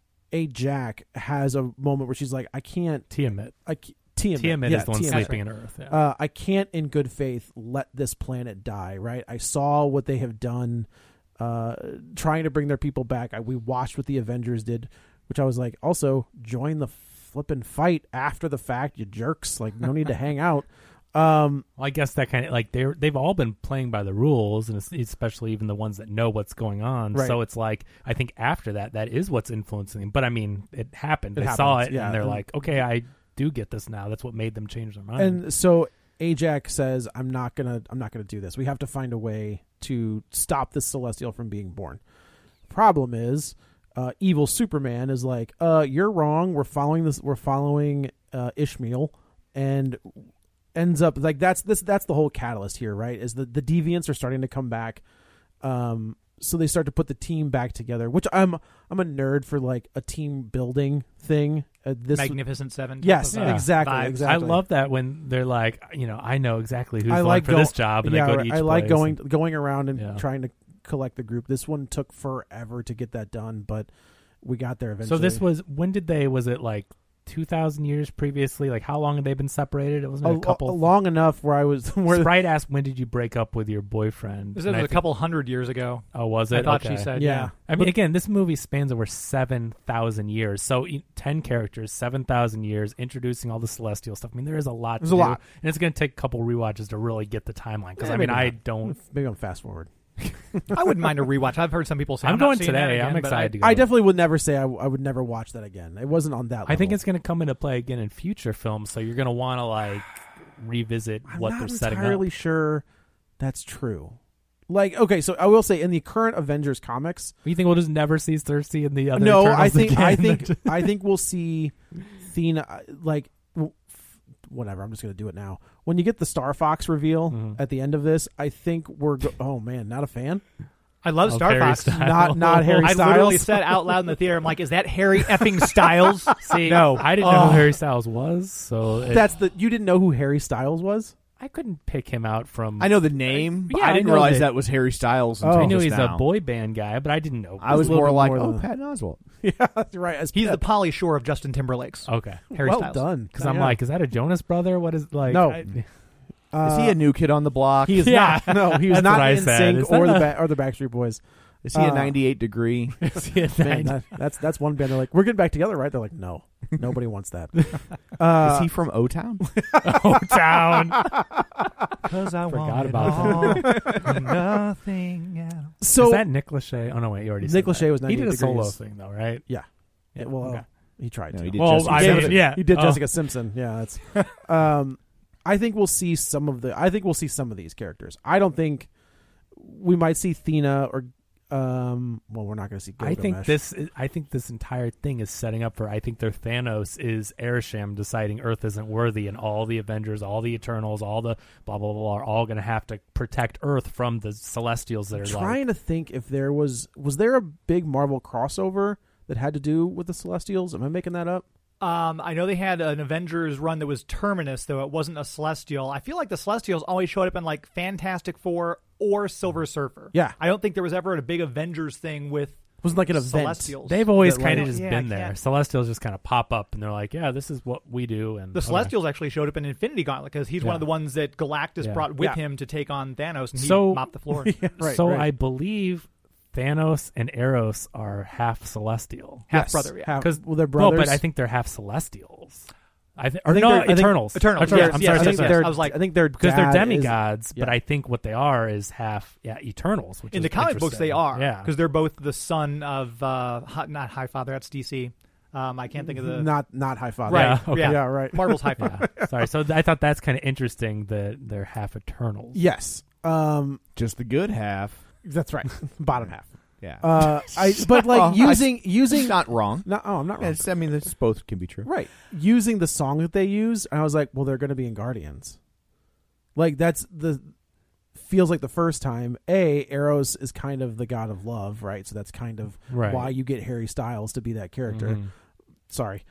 Ajak has a moment where she's like, I can't, Tiamat. I can't, Tiamat, Tiamat yeah, is the one Tiamat. sleeping in Earth. Yeah. Uh, I can't, in good faith, let this planet die. Right? I saw what they have done, uh, trying to bring their people back. I, we watched what the Avengers did, which I was like, also join the flipping fight after the fact, you jerks. Like, no need to hang out. Um, well, I guess that kind of like they they've all been playing by the rules, and especially even the ones that know what's going on. Right. So it's like I think after that, that is what's influencing them. But I mean, it happened. It they happens, saw it, yeah. and they're And- like, okay, I do get this now. That's what made them change their mind. And so Ajax says, I'm not gonna I'm not gonna do this. We have to find a way to stop this Celestial from being born. Problem is, uh, evil Superman is like, uh, you're wrong. We're following this we're following uh, Ishmael, and ends up like that's this that's the whole catalyst here, right? Is the, the deviants are starting to come back. Um so they start to put the team back together, which I'm I'm a nerd for, like a team building thing. Uh, this Magnificent Seven. type Yes, of, uh, exactly, vibes. exactly. I love that when they're like, you know, I know exactly who's I going like for go- this job, and yeah, they go to right. each I like place going and- going around and Yeah. trying to collect the group. This one took forever to get that done, but we got there eventually. So this was when did they? Was it like two thousand years previously? Like how long had they been separated? It wasn't a, a couple. a- long enough where I was where Sprite asked, "When did you break up with your boyfriend?" This And was I a think- couple hundred years ago. Oh, was it? I thought Okay. she said, yeah. yeah. I mean, again, this movie spans over seven thousand years. So e- ten characters, seven thousand years, introducing all the Celestial stuff. I mean, there is a lot There's to a do. lot. And it's going to take a couple rewatches to really get the timeline. Because, Eh, I mean, maybe I not. don't. Maybe I'm fast forward. I wouldn't mind a rewatch. I've heard some people say I'm I'm not going seeing that today. again, I'm but excited I- to go. I definitely would never say I, w- I would never watch that again. It wasn't on that level. I think it's going to come into play again in future films. So you're going to want to, like, revisit I'm what not they're setting entirely up. sure that's true. Like, okay, so I will say in the current Avengers comics, You think we'll just never see Cersei in the other no, Eternals I think again? I think I think we'll see Thena, like w- f- whatever. I'm just gonna do it now. When you get the Star Fox reveal Mhm. at the end of this, I think we're go- oh man, not a fan. I love Of Star Harry Fox. Styles. Not not Harry I Styles. literally said out loud in the theater, I'm like, is that Harry effing Styles? See, no. I didn't know Oh. who Harry Styles was, so it- That's the you didn't know who Harry Styles was? I couldn't pick him out from. I know the name, but Yeah, I I didn't know realize that- that was Harry Styles. Oh. Until I knew just he's now. a boy band guy, but I didn't know. I was a little more bit like, more oh, than- Patton Oswalt. Yeah, that's right. As He's the Pep. Polly Shore of Justin Timberlake's. Okay, Harry well Styles. done. because I'm Yeah. like, is that a Jonas brother? What is like? No. I- Uh, Is he a new kid on the block? He is Yeah. not. No, he was That's not what I in said. sync Is or that the a- ba- or the Backstreet Boys. Is he a uh, ninety-eight degree? is he a Man, nine- that, that's that's one band. They're like, we're getting back together, right? They're like, no, nobody wants that. Uh, Is he from O Town? O Town. Because I Forgot about that. Nothing else. so is that Nick Lachey? Oh no, wait, you already. Nick said Lachey that. was He did a ninety-eight solo degrees. thing though, right? Yeah. Yeah. well, okay. he tried No, to. he did Well, Jessica I He did- mean, yeah. He did Oh. Jessica Simpson. Yeah, that's. um, I think we'll see some of the. I think we'll see some of these characters. I don't think we might see Thena or. Um, well, we're not going to see. Gilgamesh. I think this. Is, I think this entire thing is setting up for. I think their Thanos is Arishem deciding Earth isn't worthy, and all the Avengers, all the Eternals, all the blah blah blah are all going to have to protect Earth from the Celestials that I'm are trying like. to think if there was was there a big Marvel crossover that had to do with the Celestials. Am I making that up? Um, I know they had an Avengers run that was Terminus, though it wasn't a Celestial. I feel like the Celestials always showed up in like Fantastic Four or Silver Surfer. Yeah. I don't think there was ever a big Avengers thing with It was like an event. Celestials. They've always that, kind of like- just Yeah, been I there. can't- Celestials just kind of pop up, and they're like, "Yeah, this is what we do." And The okay. Celestials actually showed up in Infinity Gauntlet because he's one Yeah. of the ones that Galactus Yeah. brought with Yeah. him to take on Thanos, and he So- mopped the floor. Yeah, right, so right. I believe Thanos and Eros are half Celestial. Half Yes. brother, yeah. Half- Because well, they're brothers. No, but I think they're half Celestials. I, th- I or think no, they're- I think- Eternals. Eternals, Eternals. yes, I'm yes, sorry, yes, sorry, yes. sorry. They're- I was like- I think they're Because they're dad is- demigods, but yeah. I think what they are is half, yeah, Eternals. Which In is the comic books, they interesting. are. yeah. Because they're both the son of, uh, Hi- not High Father, that's D C. Um, I can't think of the. not not High Father. Right. Yeah, okay. Yeah. Yeah, right. Marvel's High Father. yeah. Sorry. So th- I thought that's kind of interesting that they're half Eternals. Yes. Um, Just the good half. that's right. Bottom half. Yeah. Uh, I but like Well, I- using He's using not wrong. no, oh, I'm not wrong. It's- I mean, this both can be true. Right. Using the song that they use, and I was like, well, they're going to be in Guardians. Like that's the feels like the first time. A Eros is kind of the god of love, right? So that's kind of Right. why you get Harry Styles to be that character. Mhm. Sorry,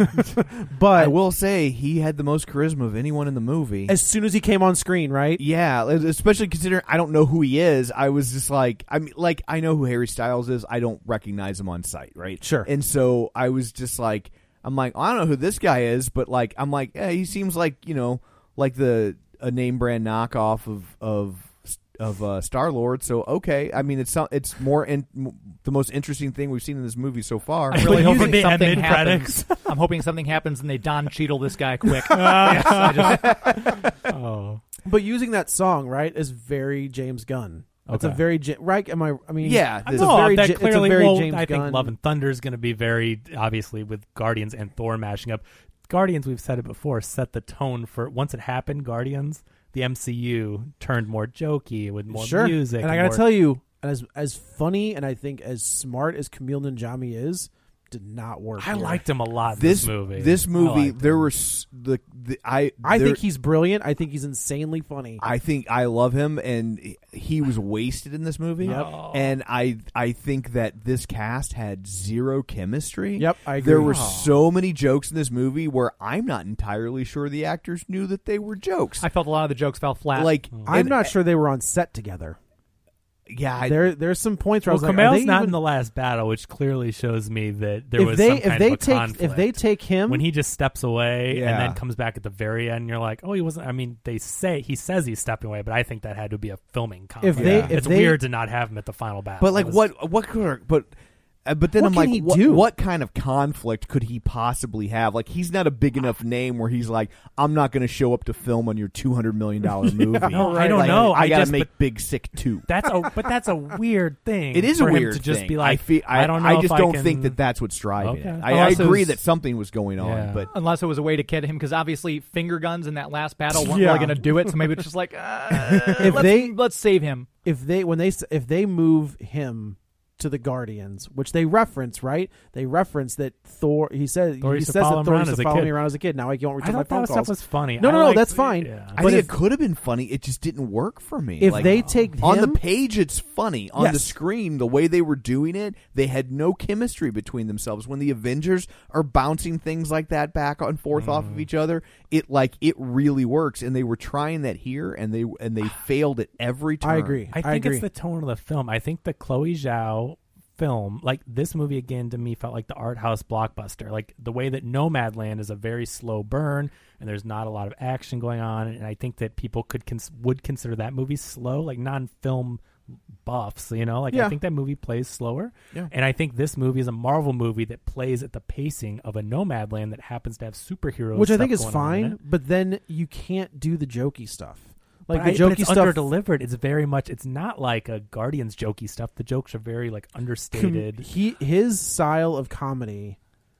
I but will say he had the most charisma of anyone in the movie. as soon as he came on screen, right? Yeah, especially considering I don't know who he is. I was just like, I mean, like I know who Harry Styles is. I don't recognize him on sight, right? Sure. And so I was just like, I'm like, I don't know who this guy is, but like, I'm like, yeah, he seems like you know, like the a name brand knockoff of of of uh, Star Lord. So okay, I mean, it's it's more in, the most interesting thing we've seen in this movie so far. I'm really But hoping using- something and happens. I'm hoping something happens and they Don Cheadle this guy quick. Yes, I just- Oh. But using that song, right, is very James Gunn. It's a Okay. very Ja- right. Am I? I mean, Yeah, it's no, a very that Ja- clearly. it's a very well, James I think Gunn. Love and Thunder is going to be very obviously with Guardians and Thor mashing up. Guardians, we've said it before, set the tone for once it happened. Guardians, the M C U turned more jokey with more sure. music. And I gotta more- tell you, as as funny and I think as smart as Kumail Nanjiani is, did not work. I here. liked him a lot. In this this movie. This I movie, liked there him. were s- the, the I. I there- think he's brilliant. I think he's insanely funny. I think I love him, and he was wasted in this movie. Yep. And I I think that this cast had zero chemistry. Yep, I agree. There were Oh. so many jokes in this movie where I'm not entirely sure the actors knew that they were jokes. I felt a lot of the jokes fell flat. like I'm and- not sure they were on set together. Yeah, I, there, there's some points where Well, I was like, are Kumail's they not even- in the last battle, which clearly shows me that there if was they some if kind they of a take conflict. if they take him when he just steps away Yeah. and then comes back at the very end, you're like, oh, he wasn't. I mean, they say he says he's stepping away, but I think that had to be a filming conflict. If they- Yeah. if it's they- weird to not have him at the final battle. but like It was- what what could but. Uh, but then What I'm can like, he what, do? what kind of conflict could he possibly have? Like, he's not a big enough name where he's like, I'm not going to show up to film on your two hundred million dollar movie. No, I don't Like, know. I, I got to just- make but- Big Sick two. That's a but that's a weird thing. It is for a him weird to just thing. be like, I, feel, I, I don't know. I if just I don't can- think that that's what's driving Okay. it. I, I Unless it agree was- that something was going on, Yeah. but unless it was a way to kid him, because obviously finger guns in that last battle weren't Yeah. really going to do it. So maybe it's just like, uh, If let's, they- let's save him. if they when they s- if they move him to the Guardians, which they reference, right? They reference that Thor. He says Thor he used to says follow that him Thor around used as to a follow kid. me around as a kid. Now I don't I return my thought phone that calls. stuff was funny. No, I no, no, liked- that's fine. Yeah. I But think if- it could have been funny. It just didn't work for me. If Like, they take on the him- page, it's funny. On the Yes. screen, the way they were doing it, they had no chemistry between themselves. When the Avengers are bouncing things like that back and forth off Mm. of each other, it like it really works. And they were trying that here, and they and they failed at every turn. I agree. I think agree. it's the tone of the film. I think the Chloe Zhao film, like this movie again, to me felt like the art house blockbuster. Like the way that Nomadland is a very slow burn and there's not a lot of action going on, and I think that people could cons- would consider that movie slow, like non-film buffs, you know, like Yeah. I think that movie plays slower. Yeah. And I think this movie is a Marvel movie that plays at the pacing of a Nomadland that happens to have superheroes, which I think is stuff going on in fine. it. But then you can't do the jokey stuff. Like But the I- but jokey it's stuff. under delivered. It's very much. It's not like a Guardians jokey stuff. The jokes are very like com- understated. he his style of comedy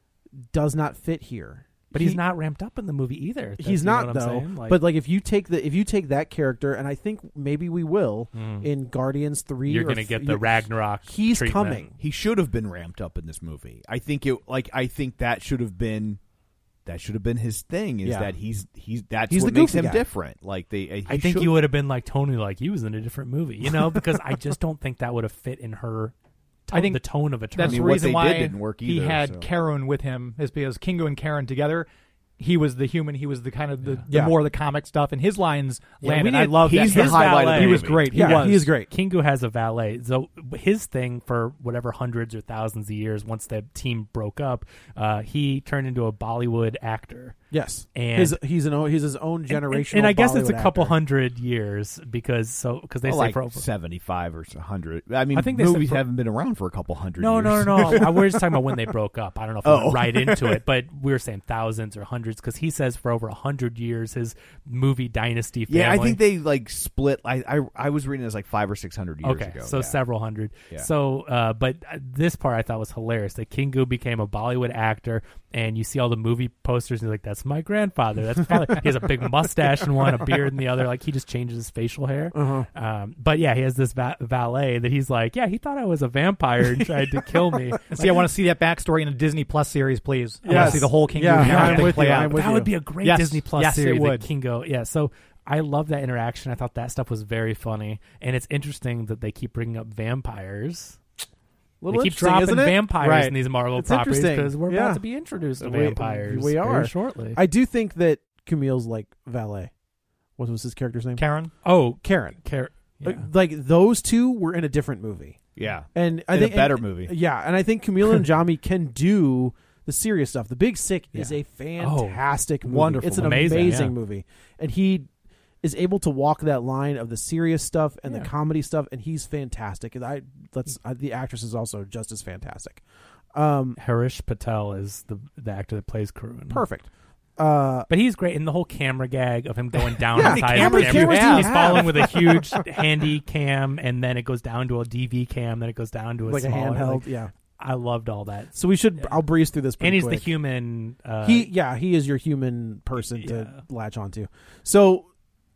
does not fit here. But He- he's not ramped up in the movie either. That's- He's you know not what I'm though. saying? Like, but like if you take the if you take that character, and I think maybe we will Mm. in Guardians three, you're or going to f- get the you're- Ragnarok. He's treatment. coming. He should have been ramped up in this movie. I think it like I think that should have been that should have been his thing. Is Yeah. that he's he's that's He's what the makes goofy him guy. different. Like they, uh, he I think should- you would have been like Tony, like he was in a different movie, you know, because I just don't think that would have fit in her. Tone, I think the tone of That's Eternal. mean, the what reason they why did didn't work he either, had so. Karen with him, is because Kingo and Karen together, he was the human. He was the kind of the, the Yeah. more the comic stuff, and his lines Yeah, landed. we I need- love he's that. the His highlight of the valet- He was movie. great. He yeah, was. he is great. Kingu has a valet. So his thing for whatever hundreds or thousands of years, once the team broke up, uh, he turned into a Bollywood actor. Yes, And- his he's an he's his own generational. And, and I guess it's a Bollywood couple actor. hundred years because so because they Well, say like for over. seventy-five or a hundred. I mean, I think they said movies for- haven't been around for a couple hundred. No, years. no, no, no. We're just talking about when they broke up. I don't know if we Oh. went right into it, but we were saying thousands or hundreds because he says for over a hundred years his movie dynasty family. Yeah, I think they like split. I I, I was reading this like five or six hundred years okay, ago. so yeah. several hundred. Yeah. So, uh, but uh, this part I thought was hilarious. That Kingu became a Bollywood actor, and you see all the movie posters, and you're like, "That's my grandfather. That's my father." He has a big mustache in one, a beard in the other. Like he just changes his facial hair. Uh-huh. Um, but yeah, he has this va- valet that he's like, "Yeah, he thought I was a vampire and tried to kill me." See, I want to see that backstory in a Disney Plus series, please. I want Yes. to see the whole Kingo Yeah, and Karen I'm thing with play you. out. I'm with that you. would be a great Yes. Disney Plus Yes, it series. would. That Kingo, yeah. So I love that interaction. I thought that stuff was very funny, and it's interesting that they keep bringing up vampires. Little They keep interesting, dropping isn't it? vampires Right. in these Marvel It's properties interesting. because we're Yeah. about to be introduced to We- vampires. we very are. shortly. I do think that Camille's like valet. What was his character's name? Karen. oh, Karen. Car- yeah. Like, like those two were in a different movie, Yeah. and I In think a better and- movie. Yeah, and I think Camille and Jami can do the serious stuff. The Big Sick is Yeah. a fantastic movie. wonderful. It's an Amazing, amazing, yeah. movie, and he is able to walk that line of the serious stuff and Yeah. the comedy stuff, and he's fantastic. And I let's I, the actress is also just as fantastic. Um, Harish Patel is the the actor that plays Karun. perfect. Uh, But he's great in the whole camera gag of him going down Yeah, inside how the many camera. cameras do you He's have? following with a huge handy cam, and then it goes down to a D V cam, then it goes down to a like a smaller, handheld, like, yeah. I loved all that. So we should. Yeah. I'll breeze through this. Pretty And he's quick. the human. Uh, he yeah he is your human person Yeah. to latch onto. So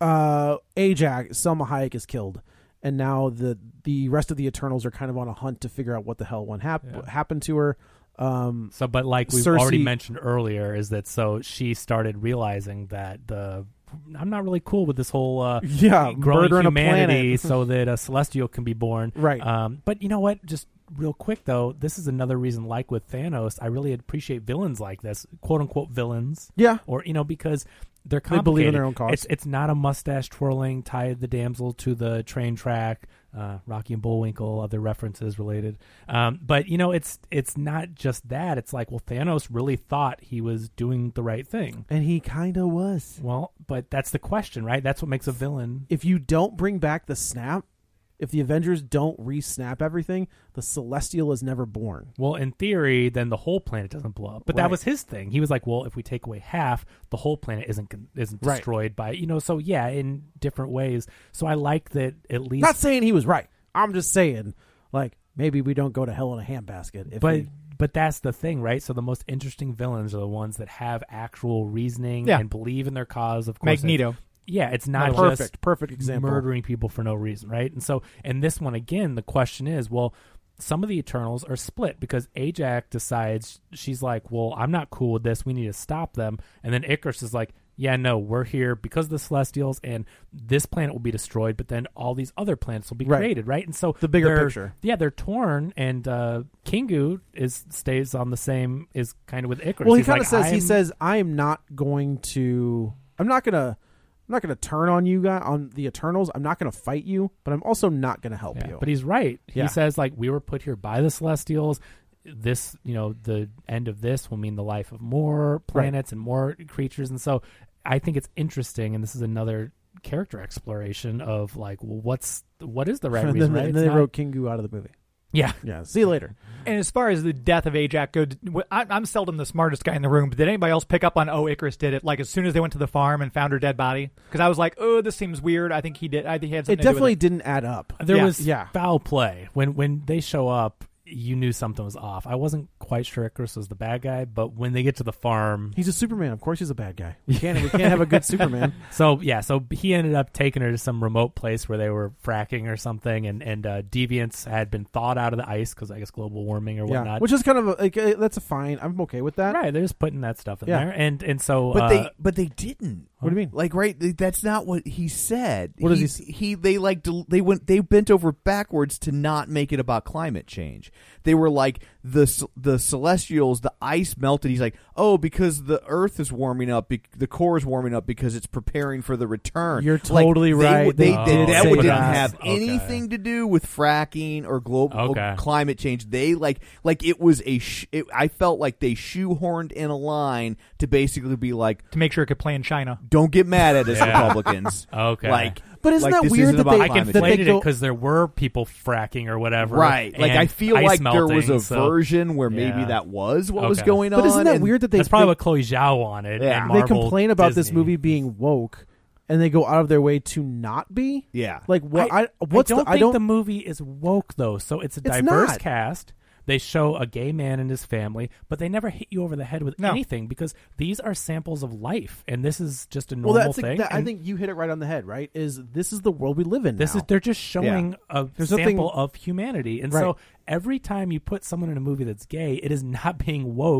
uh Ajax, Selma Hayek is killed, and now the the rest of the Eternals are kind of on a hunt to figure out what the hell went hap- Yeah. happened to her. Um, So, but like we've Cersei- already mentioned earlier, is that so she started realizing that the I'm not really cool with this whole uh, yeah, growing murdering a humanity planet. so that a celestial can be born. Right. Um, but you know what? Just real quick though, this is another reason, like with Thanos, I really appreciate villains like this, quote unquote villains, Yeah, or you know, because they're They believe in complicated. their own cause. It's it's not a mustache twirling, tie the damsel to the train track, uh, Rocky and Bullwinkle, other references related. Um, but you know, it's it's not just that. It's like, well, Thanos really thought he was doing the right thing. and he kind of was. Well, but that's the question, right? That's what makes a villain. If you don't bring back the snap, if the Avengers don't re-snap everything, the Celestial is never born. Well, in theory, then the whole planet doesn't blow up. But that Right. was his thing. He was like, well, if we take away half, the whole planet isn't con- isn't Right. destroyed by, you know, so yeah, in different ways. So I like that at least. Not saying he was right. I'm just saying, like, maybe we don't go to hell in a handbasket. If but we, but that's the thing, right? So the most interesting villains are the ones that have actual reasoning Yeah. and believe in their cause. Of course, Magneto. yeah, it's not perfect, just perfect example. murdering people for no reason, right? And so, and this one again, the question is, well, some of the Eternals are split because Ajax decides, she's like, well, I'm not cool with this. We need to stop them. And then Icarus is like, yeah, no, we're here because of the Celestials, and this planet will be destroyed, but then all these other planets will be Right. created, right? And so The bigger they're- picture. yeah, they're torn, and uh, Kingu is stays on the same, is kind of with Icarus. Well, he He's kind of like, says he "I'm- says I am not going to. I'm not gonna. I'm not gonna turn on you guys on the Eternals. I'm not gonna fight you, but I'm also not gonna help Yeah, you. but he's right. He Yeah. says, like, we were put here by the Celestials. This, you know, the end of this will mean the life of more planets and more creatures. And so I think it's interesting, and this is another character exploration of, like, well, what's what is the right and reason, then, right? and It's then they not- wrote Kingu out of the movie. yeah. Yeah. See you later. And as far as the death of Ajax goes, I- I'm seldom the smartest guy in the room, but did anybody else pick up on, oh, Icarus did it, like as soon as they went to the farm and found her dead body? Because I was like, oh, this seems weird. I think he did. I think he had something It to do definitely with didn't add up. There Yeah. was Yeah. foul play. When when they show up, you knew something was off. I wasn't quite sure Icarus was the bad guy, but when they get to the farm, He's a Superman. Of course, he's a bad guy. We can't. We can't have a good Superman. so yeah, so he ended up taking her to some remote place where they were fracking or something, and and uh, deviants had been thawed out of the ice because I guess global warming or Yeah. whatnot. Which is kind of a, like uh, that's a fine. I'm okay with that. right, they're just putting that stuff in Yeah. there, and and so But uh, they but they didn't. What do you mean? Like right, that's not what he said. What does he He's- he? They like del- they went they bent over backwards to not make it about climate change. They were like the ce- the Celestials, the ice melted. He's like, oh, because the Earth is warming up, be- the core is warming up because it's preparing for the return. You're Like, totally they, right. They, They they- did that say didn't that. have Okay. anything to do with fracking or global Okay. climate change. They like like it was a. Sh- it, I felt like they shoehorned in a line to basically be like, it, to make sure it could play in China. don't get mad at us, Yeah. Republicans. Okay. Like, But isn't like, that this weird isn't that about they- I climate that they conflated change. it go- because there were people fracking or whatever, Right. Like, and I feel ice like there was a melting, so- version where maybe Yeah. that was what was Okay. going on. But isn't that and- weird that they That's probably they, what Chloe Zhao wanted. Yeah. and they Marvel, complain about this Disney. movie being woke, and they go out of their way to not be? Yeah. Like what? I, what's I don't the? think I don't. the movie is woke though. So it's a It's diverse not. cast. They show a gay man and his family, but they never hit you over the head with No. anything because these are samples of life, and this is just a well, normal that's thing. that, I and think you hit it right on the head. Right? Is this is the world we live in? this now. is they're just showing a There's sample nothing- of humanity, and Right. so every time you put someone in a movie that's gay, it is not being woke.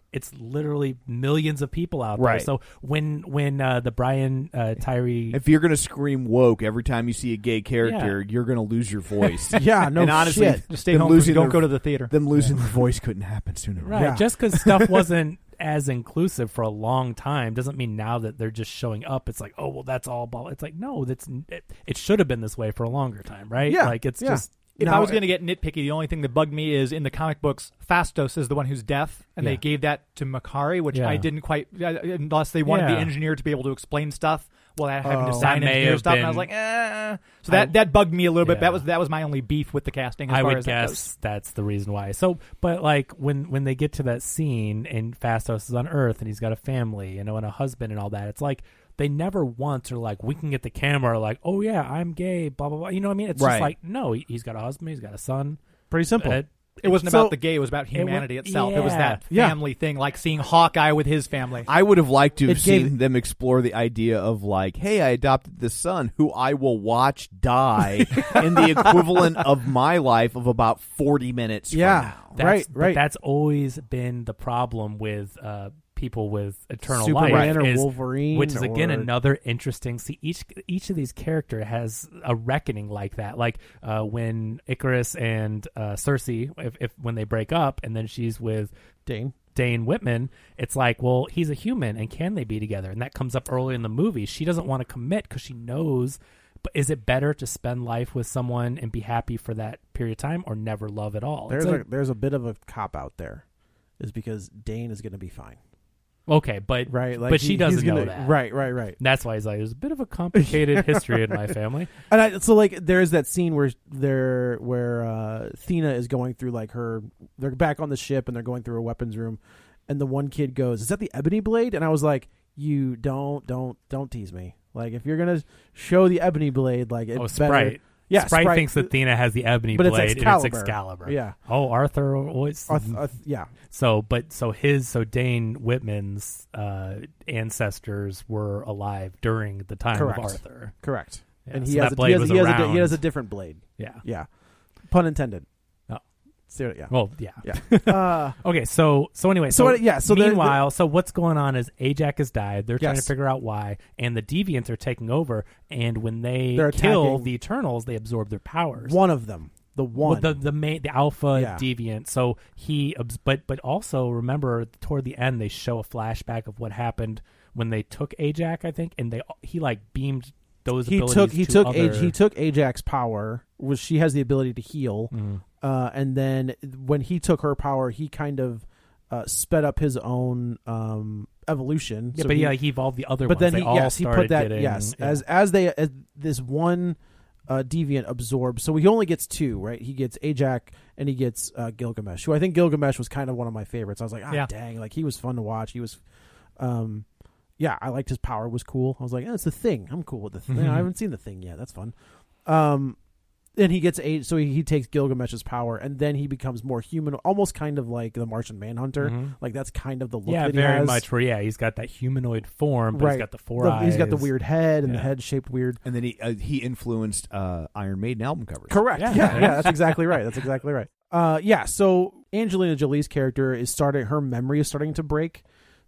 it's literally millions of people out Right. there. So when when uh, the Brian uh, Tyree, If you're going to scream woke every time you see a gay character, you're going to lose your voice. Yeah, no and honestly, shit. Just stay them home. losing Don't their- go to the theater. Them losing their voice couldn't happen sooner. right? Yeah. Just because stuff wasn't as inclusive for a long time doesn't mean now that they're just showing up. It's like, oh well, that's all. Ball. It's like no, that's it, it should have been this way for a longer time, right? Yeah, like it's yeah. just. If Now, I was going to get nitpicky, the only thing that bugged me is in the comic books, Phastos is the one who's deaf, and Yeah. they gave that to Makari, which Yeah. I didn't quite, uh, unless they wanted Yeah. the engineer to be able to explain stuff while having to Oh. sign That may engineer have stuff, and I was been- like, eh. So that, I- that bugged me a little bit. Yeah. That was that was my only beef with the casting as I far would as that guess goes. that's the reason why. So, but like when when they get to that scene and Phastos is on Earth and he's got a family, you know, and a husband and all that, it's like they never once are like, we can get the camera like, oh yeah, I'm gay, blah blah blah. You know what I mean? It's Right. just like, no, he, he's got a husband, he's got a son. Pretty simple. Uh, It wasn't So- about the gay, it was about wa- humanity itself. It was yeah. that Yeah. family thing, like seeing Hawkeye with his family. I would have liked to have It gave- seen them explore the idea of like, hey, I adopted this son who I will watch die in the equivalent of my life of about forty minutes Yeah. from now. That's, Right, but right. That's always been the problem with uh, people with eternal Superman life, or is- Wolverine, which is again or- another interesting. See, each each of these character has a reckoning like that. Like uh, when Icarus and uh, Cersei, if, if when they break up, and then she's with Dane. Dane Whitman, it's like, well, he's a human, and can they be together? And that comes up early in the movie. She doesn't want to commit because she knows. But is it better to spend life with someone and be happy for that period of time, or never love at all? There's It's a like- there's a bit of a cop out there, is because Dane is going to be fine, okay, but right? Like but he- she he's doesn't know gonna- that, Right, right, right. And that's why he's like, there's a bit of a complicated history in my family. And I, so like there's that scene where there where uh Thena is going through like her they're back on the ship and they're going through a weapons room, and the one kid goes, "Is that the ebony blade?" And I was like, "You don't don't don't tease me. Like if you're gonna show the ebony blade, like it Oh, better- Sprite. yeah, Sprite, thinks that Thena has the ebony but it's blade and Excalibur. it's Excalibur. Yeah. Oh, Arthur always. Arth- Arth- yeah, So, but so his so Dane Whitman's uh, ancestors were alive during the time Correct. of Arthur. correct. Yeah, and so he that has a, blade he has, was he, has a, di- around. he has a different blade. Yeah. Yeah, pun intended. Oh. So, yeah. Well, yeah. Yeah. Uh, Okay, so so anyway, So so, what- yeah, so the- meanwhile, so what's going on is Ajax has died. They're trying to Yes. figure out why, and the Deviants are taking over. And when they They're kill attacking- the Eternals, they absorb their powers. one of them, the Well, one. the the main the alpha Yeah. deviant. So he, abs- but but also remember toward the end they show a flashback of what happened when they took Ajax, I think, and they he like beamed those. he abilities took he to took other, Aj- he took Ajax's power, which she has the ability to heal. Mhm. Uh, and then when he took her power, he kind of uh, sped up his own um, evolution. Yeah, So but he, yeah, he evolved the other but ones. then They he all yes he started put that getting, yes yeah. as as they as this one uh, deviant absorbs. So he only gets two, right? He gets Ajax and he gets uh, Gilgamesh, who I think Gilgamesh was kind of one of my favorites. I was like, ah, Yeah. dang, like he was fun to watch. He was, um, yeah, I liked his power was cool. I was like, eh, it's the Thing. I'm cool with the Thing. Mhm. I haven't seen the Thing yet. That's fun. Um, and he gets eight, so he, he takes Gilgamesh's power, and then he becomes more human, almost kind of like the Martian Manhunter. Mhm. Like that's kind of the look. yeah, that he very has. much. Where yeah, he's got that humanoid form, but Right. he's got the four The- eyes. he's got the weird head, and the Yeah. head shaped weird. And then he uh, he influenced uh, Iron Maiden album covers. Correct. Yeah. Yeah, yeah, that's exactly right. That's exactly right. Uh, yeah. So Angelina Jolie's character is starting. Her memory is starting to break,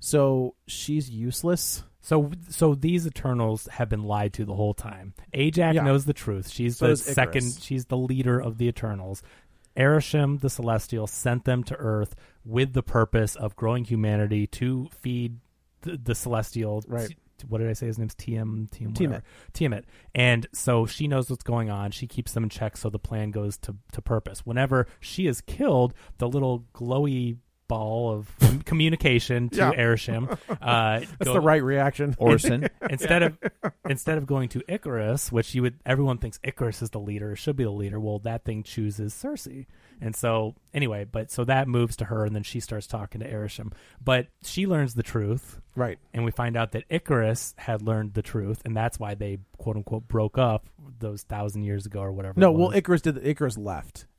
so she's useless. So, so these Eternals have been lied to the whole time. Ajax Yeah. knows the truth. She's So the does Icarus. second. She's the leader of the Eternals. Ereshkigal, the Celestial, sent them to Earth with the purpose of growing humanity to feed the, the Celestial. Right. T- what did I say? His name's T M. T M. Tiamat. Tiamat. And so she knows what's going on. She keeps them in check, so the plan goes to to purpose. Whenever she is killed, the little glowy ball of com- communication to Yeah. Ereshkigal. Uh, That's go- the right reaction. Orson. instead of instead of going to Icarus, which you would everyone thinks Icarus is the leader, should be the leader. Well, that thing chooses Cersei, and so anyway, but so that moves to her, and then she starts talking to Ereshkigal. But she learns the truth, Right. and we find out that Icarus had learned the truth, and that's why they quote unquote broke up those thousand years ago or whatever. No, it well, was. Icarus did. Icarus left,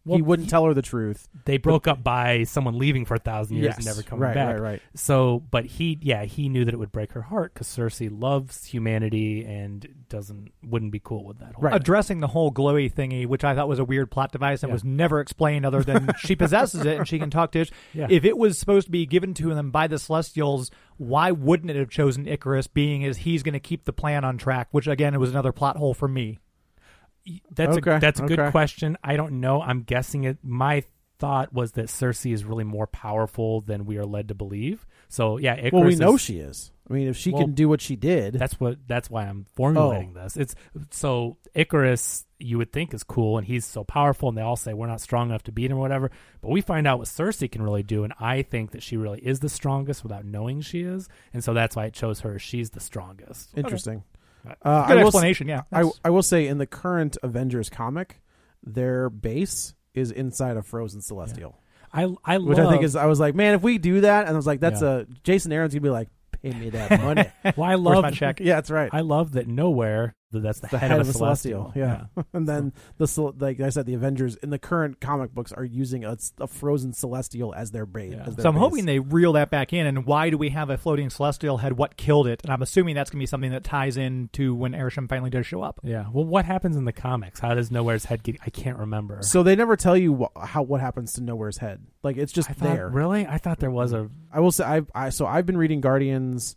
Well, he wouldn't he- tell her the truth. They broke up by someone leaving for a thousand years and Yes, never coming right, back. right, right. So, but he, yeah, he knew that it would break her heart because Cersei loves humanity and doesn't wouldn't be cool with that whole Right. thing. Addressing the whole glowy thingy, which I thought was a weird plot device and Yeah. was never explained other than she possesses it and she can talk to it. Yeah. If it was supposed to be given to them by the Celestials, why wouldn't it have chosen Icarus, being as he's going to keep the plan on track, which, again, was another plot hole for me. That's Okay, a that's a good okay. question. I don't know. I'm guessing it. My thought was that Cersei is really more powerful than we are led to believe. So yeah, Icarus Well, we know is, she is. I mean, if she Well, can do what she did, That's what. That's why I'm formulating Oh. this. It's so Icarus. You would think is cool, and he's so powerful, and they all say we're not strong enough to beat him or whatever. But we find out what Cersei can really do, and I think that she really is the strongest without knowing she is, and so that's why it chose her. She's the strongest. interesting. Okay. Uh, Good I will explanation, yeah. I, That's- I will say in the current Avengers comic, their base is inside a frozen celestial, I I which love, I think is. I was like, man, if we do that, and I was like, that's Yeah. a Jason Aaron's gonna be like, pay me that money. Well, I Where's love my check? Yeah, that's right. I love that nowhere that that's the, the head, of a celestial. Yeah, and then the cel- like I said, the Avengers in the current comic books are using a, a frozen celestial as their base. Yeah. As their So I'm base. hoping they reel that back in. And why do we have a floating celestial head? What killed it? And I'm assuming that's going to be something that ties into when Arishem finally does show up. Yeah. Well, what happens in the comics? How does Nowhere's head get? I can't remember. So they never tell you wh- how what happens to Nowhere's head. Like it's just I thought, there. Really? I thought there was a. I will say I I so I've been reading Guardians,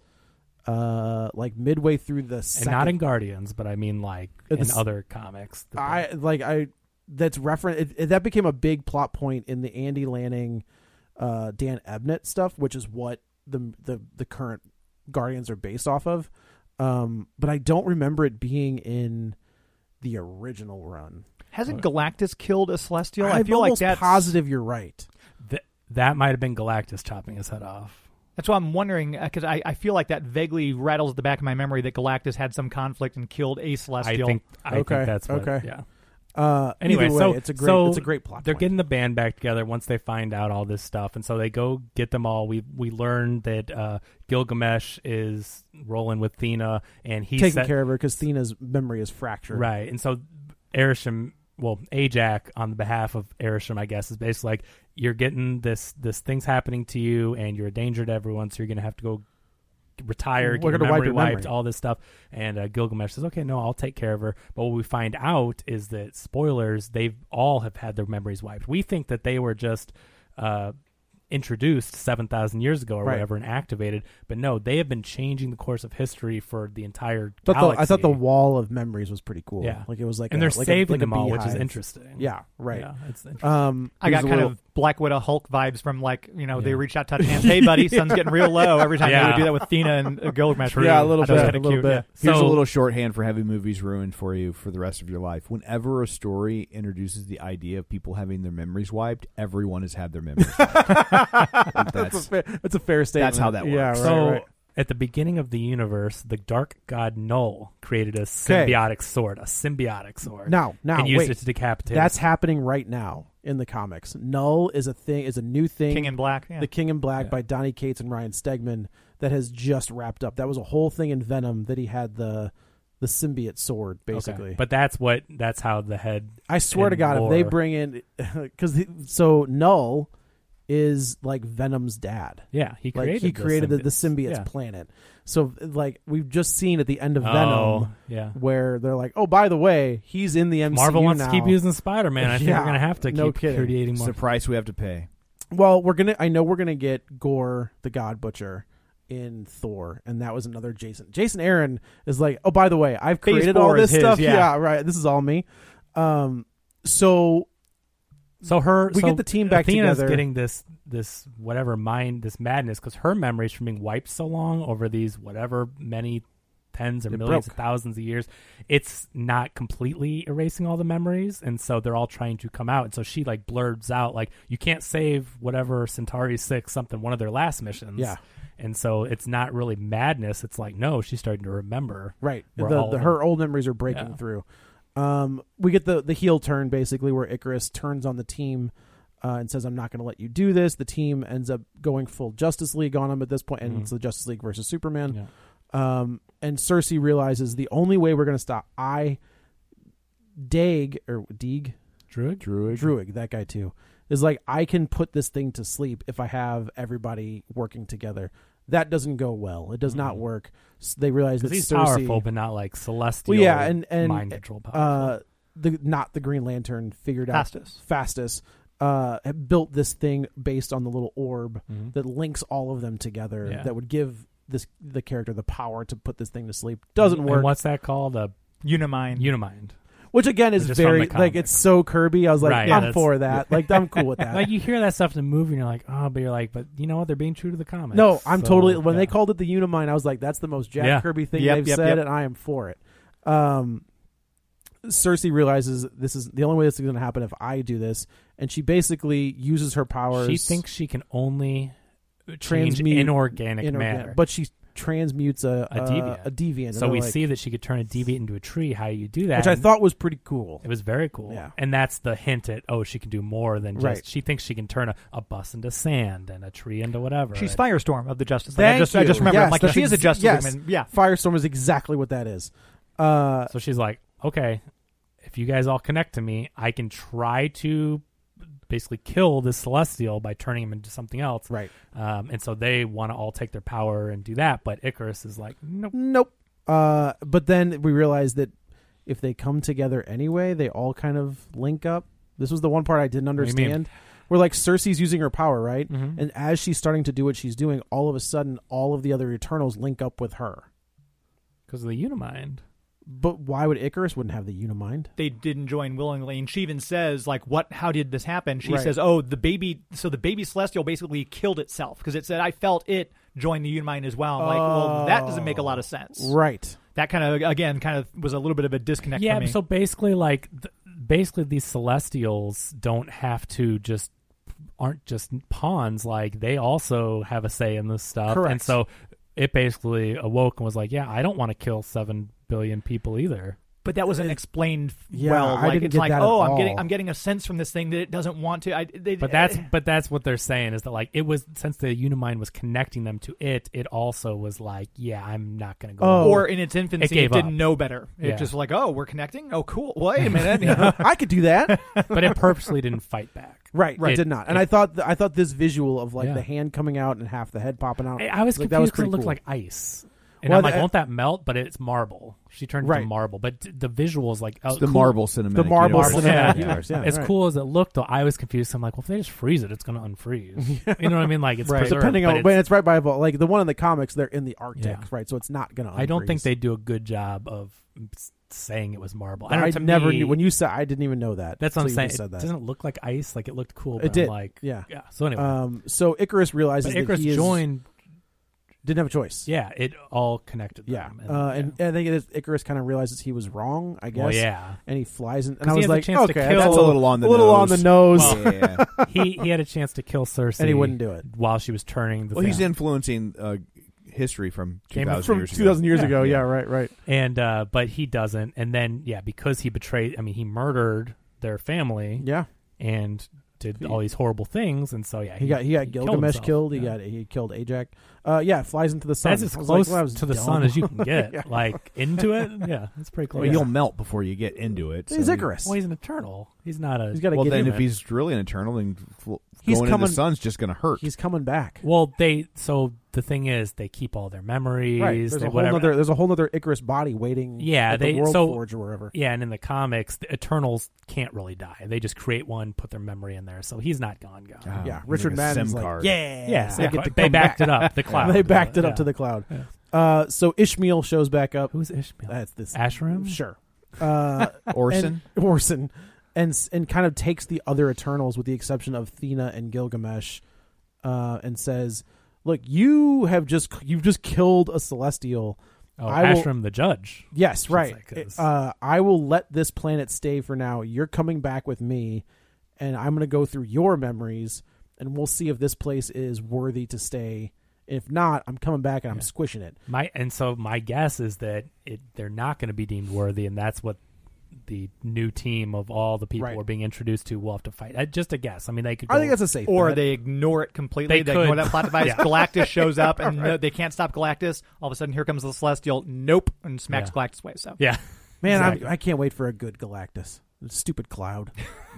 uh, like midway through the And second. not in Guardians, but I mean like Uh, in this- other comics. that I like I that's reference it, it- that became a big plot point in the Andy Lanning, uh, Dan Abnett stuff, which is what the the the current Guardians are based off of. Um, but I don't remember it being in the original run. Hasn't Galactus killed a celestial? I I'm feel like almost that's positive you're right. Th- that might have been Galactus chopping his head off. That's why I'm wondering, because I, I feel like that vaguely rattles at the back of my memory that Galactus had some conflict and killed a I celestial. think. I Okay, think that's what, okay. Yeah. Uh, Anyway, either way, so it's a great so it's a great plot. They're point. getting the band back together once they find out all this stuff, and so they go get them all. We we learn that uh, Gilgamesh is rolling with Thena, and he's taking set, care of her because Thena's memory is fractured. right. And so Arishem, well, Ajak on the behalf of Arishem, I guess, is basically like you're getting this this thing's happening to you, and you're a danger to everyone, so you're gonna have to go retire, get We're your gonna wipe memory your wiped, memory. all this stuff. And uh, Gilgamesh says, "Okay, no, I'll take care of her." But what we find out is that spoilers, they've all have had their memories wiped. We think that they were just uh, introduced seven thousand years ago or Right. whatever and activated, but no, they have been changing the course of history for the entire Thought the, galaxy. I thought the wall of memories was pretty cool. Yeah. like it was like and a, they're like saving a, like them a all, which is beehive. interesting. Yeah, right. Yeah, it's interesting. Um, I got here's a kind little- of Black Widow Hulk vibes from, like, you know, they Yeah. reached out, touch hands. Hey, buddy, sun's getting real low. Every time they Yeah. would do that with Thena and uh, Gilgamesh. Yeah, a little I thought it was bit, kinda a little cute, bit. yeah. Here's So- a little shorthand for having movies ruined for you for the rest of your life. Whenever a story introduces the idea of people having their memories wiped, everyone has had their memories wiped. that's, a that's, fair, that's a fair statement. That's how that Yeah, works. right, so right. at the beginning of the universe, the dark god Null created a symbiotic sword, a symbiotic sword. Now, now, and used wait. it to decapitate. That's happening right now in the comics. Null is a thing, is a new thing. King in Black. Yeah. The King in Black Yeah. by Donny Cates and Ryan Stegman that has just wrapped up. That was a whole thing in Venom that he had the the symbiote sword, basically. Okay. But that's what. That's how the head. I swear to in God, if they lore- bring in because so Null is like Venom's dad. Yeah, he Like created. he created the, the symbiotes. symbiote's Yeah. planet. So like we've just seen at the end of Oh, Venom yeah. where they're like, oh, by the way, he's in the M C U Marvel wants now. to keep using Spider-Man. I think Yeah, we're gonna have to no keep kidding. creating it's more. the price we have to pay. Well, we're gonna. I know we're gonna get Gore the God Butcher in Thor, and that was another Jason. Jason Aaron is like, oh, by the way, I've Phase created four all this is his, stuff. yeah. right. This is all me. Um, so So her, We so get the team back Athena's together. getting this, this whatever mind, this madness, because her memories from being wiped so long over these whatever many tens or It millions broke. of thousands of years, it's not completely erasing all the memories, and so they're all trying to come out. And so she like blurts out like, "You can't save whatever Centauri six something one of their last missions." Yeah. And so it's not really madness. It's like no, she's starting to remember. right, Where the, all the of her them- old memories are breaking Yeah. through. Um, we get the the heel turn basically where Icarus turns on the team. Uh, and says, I'm not going to let you do this. The team ends up going full Justice League on him at this point, and Mhm. it's the Justice League versus Superman. Yeah. Um, and Cersei realizes the only way we're going to stop I Daig or Deeg Druid? Druid. Druid, that guy too, is like, I can put this thing to sleep if I have everybody working together. That doesn't go well. It does Mm. not work. So they realize that He's Cersei, powerful, but not like celestial well, yeah, and and mind control power. uh, the not the Green Lantern figured out Fastus. Fastus uh, had built this thing based on the little orb Mhm. that links all of them together. Yeah. That would give this the character the power to put this thing to sleep. Doesn't And work. what's that called? A Unimind. Unimind. Which again is Which is from very the like comic. it's so Kirby. I was like, Right, yeah, I'm that's- for that. Like I'm cool with that. Like you hear that stuff in the movie, and you're like, oh, but you're like, but you know what? They're being true to the comics. No, I'm So, totally. When yeah. they called it the Unimind, I was like, "That's the most Jack Yeah. Kirby thing Yep, they've yep, said," yep. and I am for it. Um, Cersei realizes this is the only way this is going to happen if I do this, and she basically uses her powers. she thinks she can only change Transmute inorganic inorgan- matter, but she transmutes a A a deviant. A deviant. so And we they're like- see that she could turn a deviant into a tree. How you do that? which I And thought was pretty cool. it was very cool. Yeah. And that's the hint at, oh, she can do more than just. Right. She thinks she can turn a, a bus into sand and a tree into whatever. She's And- Firestorm of the Justice League. Thank I just, I you. just remember. Yes, I'm like, that's she is a ex- Justice yes. League. Man. Yeah. Firestorm is exactly what that is. Uh, So she's like, okay, if you guys all connect to me, I can try to basically kill this Celestial by turning him into something else. right. Um, and so they want to all take their power and do that. But Icarus is like, nope. Nope. Uh, but then we realized that if they come together anyway, they all kind of link up. This was the one part I didn't What do you mean? understand. Where like Cersei's using her power, right? Mhm. And as she's starting to do what she's doing, all of a sudden, all of the other Eternals link up with her. Because of the Unimind. But why would Icarus wouldn't have the Unimind? They didn't join willingly, and she even says, like, what, how did this happen? She Right. says, oh, the baby, so the baby Celestial basically killed itself, because it said, I felt it join the Unimind as well. I'm like, well, that doesn't make a lot of sense. Right. That kind of, again, kind of was a little bit of a disconnect Yeah, for me. so basically, like, th- basically these Celestials don't have to just aren't just pawns. Like, they also have a say in this stuff. Correct. And so it basically awoke and was like, yeah, I don't want to kill seven billion people either. But that wasn't explained Yeah, well. I Like, didn't it's get like, that at oh, I'm all. getting, I'm getting a sense from this thing that it doesn't want to. I, they, But that's but that's what they're saying is that, like, it was, since the Unimind was connecting them to it, it also was like, yeah, I'm not going to go. Oh. on. or in its infancy, It gave it didn't up. know better. It Yeah. just like, oh, we're connecting. Oh, cool. Wait a minute. You know? I could do that. But it purposely didn't fight back. Right. Right. It did not. And I thought th- I thought this visual of like Yeah. the hand coming out and half the head popping out. I, I was like, confused that was because it pretty looked cool. like ice. And Well, I'm like, that- won't that melt? But it's marble. She turned Right. into marble. But d- the visuals, like, oh, It's the cool. Marvel cinematic. The Marvel universe. cinematic Yeah. universe. Yeah, as right. cool as it looked, though, I was confused. I'm like, well, if they just freeze it, it's going to unfreeze. You know what I mean? Like, it's Right. preserved, Depending but on, it's- but it's right by like the one in the comics, they're in the Arctic, Yeah. right? So it's not gonna. I don't think unfreeze. they do a good job of s- saying it was marble. I, I, don't, to never me, knew when you said. I didn't even know that. That's what I'm till you saying. just It Said that. doesn't look like ice. Like, it looked cool. But It did. I'm like, Yeah. yeah. So anyway, Um. So Icarus realizes but Icarus that he is, joined. didn't have a choice. Yeah, it all connected. Yeah. them, Uh, and, and I think it is, Icarus kind of realizes he was wrong. I guess. well, yeah. And he flies in, and 'Cause I he was has a like, chance to okay, kill- that's That's a little on the a little nose. on the nose. Yeah. he he had a chance to kill Cersei, And he wouldn't do it. while she was turning the Well, thing. he's influencing uh, history from two Game of- thousand From years two thousand ago. years Yeah. ago. Yeah. Yeah. Right. Right. and uh, but he doesn't. And then yeah, because he betrayed. I mean, he murdered their family Yeah. and did all these horrible things. And so yeah, He got he got killed Gilgamesh himself. killed. He Yeah. got he killed Ajax. Uh, yeah, flies into the sun. That's as I was close like, well, that was to the dumb. sun as you can get. Yeah. Like into it. Yeah, it's pretty close. Well, you'll melt before you get into it. He's so- Icarus. Well, he's an Eternal. He's not a. He's got to Well, get then in if there. he's really an Eternal, then fl- He's going coming- into the sun's just going to hurt. He's coming back. Well, they. So the thing is, they keep all their memories. Right. There's they, a whole whatever. other. There's a whole other Icarus body waiting. Yeah, at they- the World so- Forge or wherever. Yeah, and in the comics, the Eternals can't really die. They just create one, put their memory in there, so he's not gone. Gone. Ah, Yeah, he's Richard like a Madden's SIM like, card. yeah, Yes, I yeah, get to they come backed back. it up. The cloud. They backed it Yeah. up to the cloud. Yeah. Uh, so Ishmael shows back up. Who's Ishmael? That's this Ashram? Sure. Uh, Orson? and, Orson, and s- and kind of takes the other Eternals, with the exception of Thena and Gilgamesh, uh, and says, "Look, you have just you've just killed a Celestial. Oh, I will- Ashram the judge. Yes, Should right. say, 'cause- Uh, I will let this planet stay for now. You're coming back with me, and I'm going to go through your memories, and we'll see if this place is worthy to stay. If not, I'm coming back and I'm Yeah. squishing it. My and so my guess is that it they're not going to be deemed worthy, and that's what the new team of all the people Right. we're being introduced to will have to fight. Uh, just a guess. I mean, they could. Go, I think that's a safe Or bet. they ignore it completely. They They, could. ignore that plot device. Yeah. Galactus shows up, and no, they can't stop Galactus. All of a sudden, here comes the Celestial. Nope, and smacks Yeah. Galactus away. So Yeah, Man, exactly. I'm, I can't wait for a good Galactus. Stupid Cloud.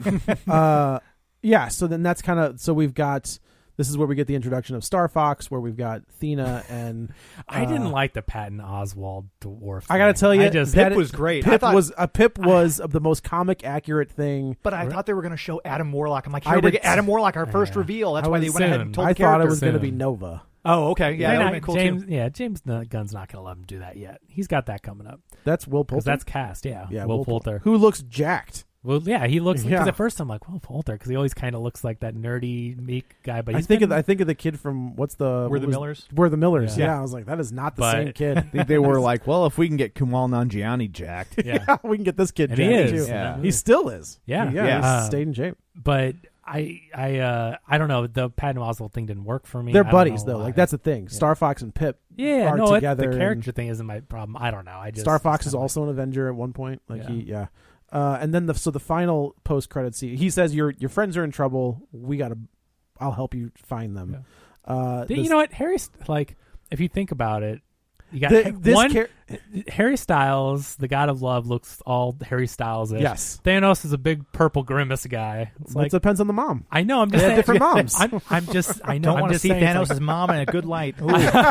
uh, yeah. So then that's kind of so we've got. This is where we get the introduction of Star Fox, where we've got Thena and. Uh, I didn't like the Patton Oswald dwarf. I gotta thing. tell you, I just that Pip was great. Pip I thought, was uh, Pip was the most comic accurate thing. but I thought they were going to show Adam Warlock. I'm like, I here we did- get Adam Warlock, our first Yeah. reveal. That's I why was they went ahead soon. and told I the thought it characters. was going to be soon. Nova. Oh, okay, yeah, They're that would not- have been cool James, too. yeah, James Gunn's not going to let him do that yet. He's got that coming up That's Will because Poulter. that's cast. Yeah, yeah, Will, Poulter, Poulter. who looks jacked. Well, yeah, he looks. Yeah. Because at first I'm like, Will Poulter, because he always kind of looks like that nerdy, meek guy. But I he's think been, of the, I think of the kid from what's the We're what the was- Millers? We're the Millers. Yeah. Yeah. I was like, that is not the But- same kid. I think they were like, well, if we can get Kumail Nanjiani jacked. yeah. we can get this kid. And he jacked, is. too. Yeah. He still is. Yeah. yeah. Yeah. He's Uh, stayed in shape. But I, I, uh, I don't know. The Patton Oswalt thing didn't work for me. They're I don't buddies know though. why. Like that's the thing. Star Fox and Pip. yeah, are no, it, together the and- character thing isn't my problem. I don't know. I just Star Fox it's is kinda also an Avenger at one point. Like Yeah. he, yeah. Uh, and then the so the final post credit scene, he says, "Your your friends are in trouble. We gotta, I'll help you find them." Uh, Th- this- you know what, Harry? St- Like, if you think about it, you got the- Ha- this one char- Harry Styles, the God of Love, looks all Harry Styles. Yes. Thanos is a big purple grimace guy. It's It like depends on the mom. I know. I'm just They have saying, different moms. I'm, I'm just. I know. Don't I'm want to just see saying, it's Thanos' like- mom in a good light. Ooh.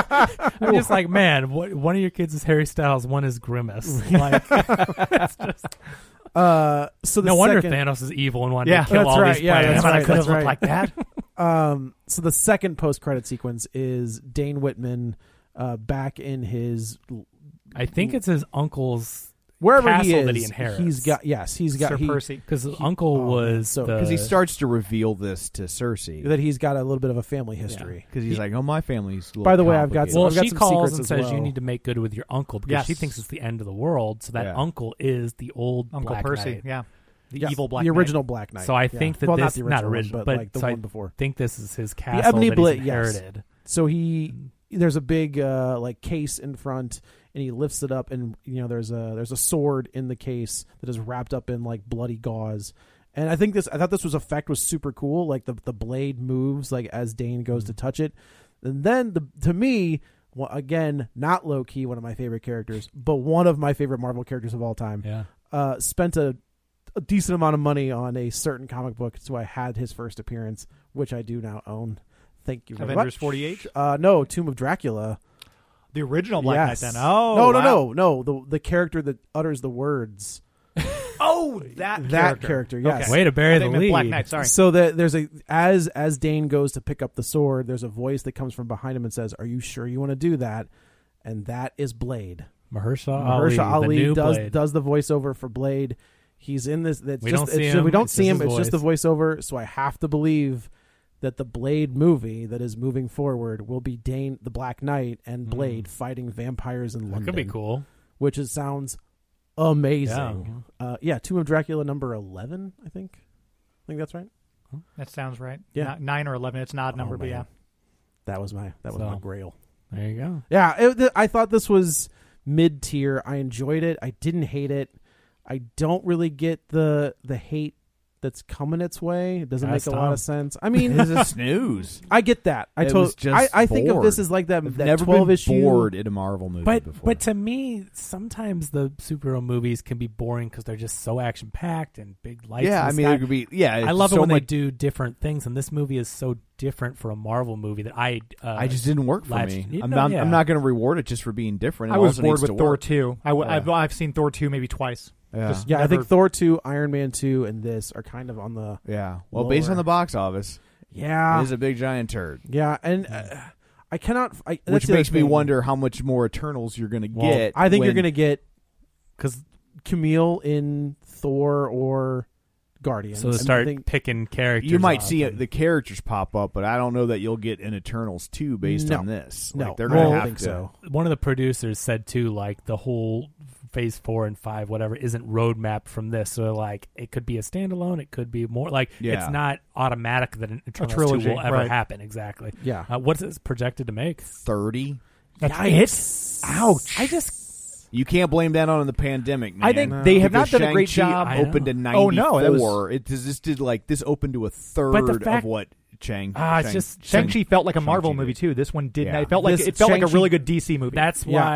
I'm just like, man, what, one of your kids is Harry Styles, one is Grimace. Like, it's just, Uh, so the no wonder second, Thanos is evil and wanted Yeah. to kill That's all right, these yeah, planets. that's But I right, could that's have looked right. like that. Um, so the second post credit sequence is Dane Whitman, uh, back in his I think it's his uncle's wherever he castle is. that he inherits. He's got yes, he's got Sir he, Percy. because his uncle oh, was so- the Because he starts to reveal this to Cersei. that he's got a little bit of a family history. Because he's like, oh, my family's a little By the way, I've got complicated. some- Well, I've got she some calls secrets and as says well. you need to make good with your uncle because she Yes. thinks it's the end of the world. So that Yeah. uncle is the old Uncle Black Percy, Knight, yeah. The Yeah, evil Black the Knight. original Black Knight. So I Yeah. think that well, this not the not original, original, one, but, but like the so one I before. think this is his castle Ebony that Blade, he's yes. inherited. So he there's a big uh, like case in front, and he lifts it up, and you know there's a there's a sword in the case that is wrapped up in like bloody gauze. And I think this I thought this was effect was super cool. Like the the blade moves like as Dane goes to touch it, and then the to me. Well, again, not low key, one of my favorite characters, but one of my favorite Marvel characters of all time. Yeah. Uh, spent a, a decent amount of money on a certain comic book, so I had his first appearance, which I do now own. Thank you very Avengers much. forty-eight? Uh, no, Tomb of Dracula. The original Black yes. Knight then. Oh, no, no, wow. no, no. The the character that utters the words. Oh, that That character. character, yes. Okay. Way to bury I the think meant lead. Black Knight, sorry. So that there's a as as Dane goes to pick up the sword, there's a voice that comes from behind him and says, "Are you sure you want to do that?" And that is Blade. Mahershala, Mahershala Ali, Ali the new does Blade. does the voiceover for Blade. He's in this. That's We just, don't see it's- him, We don't it's see just him. his It's just the voice. voiceover. So I have to believe that the Blade movie that is moving forward will be Dane, the Black Knight, and Blade fighting vampires in That London. could be cool. Which is sounds amazing. Yeah. Uh, yeah, Tomb of Dracula number eleven. I think. I think that's right. That sounds right. Yeah. Ni- Nine or eleven. It's an odd number, Oh, but yeah. man. That was my that was So. my grail. There you go. Yeah, it, th- I thought this was mid tier. I enjoyed it. I didn't hate it. I don't really get the the hate that's coming its way. It doesn't That's make a lot Tom. of sense. I mean, It's a snooze. I get that. I It told. was just I, I think of this bored. as like that. I've that never twelve been issue. bored in a Marvel movie But before. but to me, sometimes the superhero movies can be boring because they're just so action packed and big lights. yeah, in I the mean, sky. it could be. Yeah, I it's love so it when much, they do different things, and this movie is so different for a Marvel movie that I uh, I just didn't work for latched- me. You I'm know, not. yeah. I'm not going to reward it just for being different. It I was also bored needs with to Thor work. two. I w- Yeah. I've, I've seen Thor two maybe twice. Yeah, Just Yeah, I never- think Thor two, Iron Man two, and this are kind of on the. yeah. Well, based Lower. on the box office, Yeah, it is a big giant turd. yeah, and uh, I cannot. I, that's Which the other makes me thing. wonder how much more Eternals you're going to Well, get. I think you're when- going to get because Camille in Thor or Guardians. so to I start think- picking characters. You might off see and- it, the characters pop up, but I don't know that you'll get an Eternals two based No. on this. No, Like, they're I going to don't have think to. so. one of the producers said too, like the whole phase four and five, whatever, isn't roadmap from this. So like it could be a standalone, it could be more like Yeah. it's not automatic that an Eternals trilogy, two will ever right. happen. Exactly. Yeah. Uh, what's it projected to make? Thirty. That's Yikes. it. Ouch. I just You can't blame that on the pandemic, man. I think they have not Because done a great Shang-Chi job. I Opened know. in Oh, ninety-four. no, that was- It just this did like this opened to a third But the fact- of what Chang. Ah, it's Shang- just- Shang-Chi felt like a Shang-Chi Marvel did. movie too. This one didn't. Yeah. It felt like This it felt like a Shang-Chi- really good D C movie. That's Yeah, why yeah.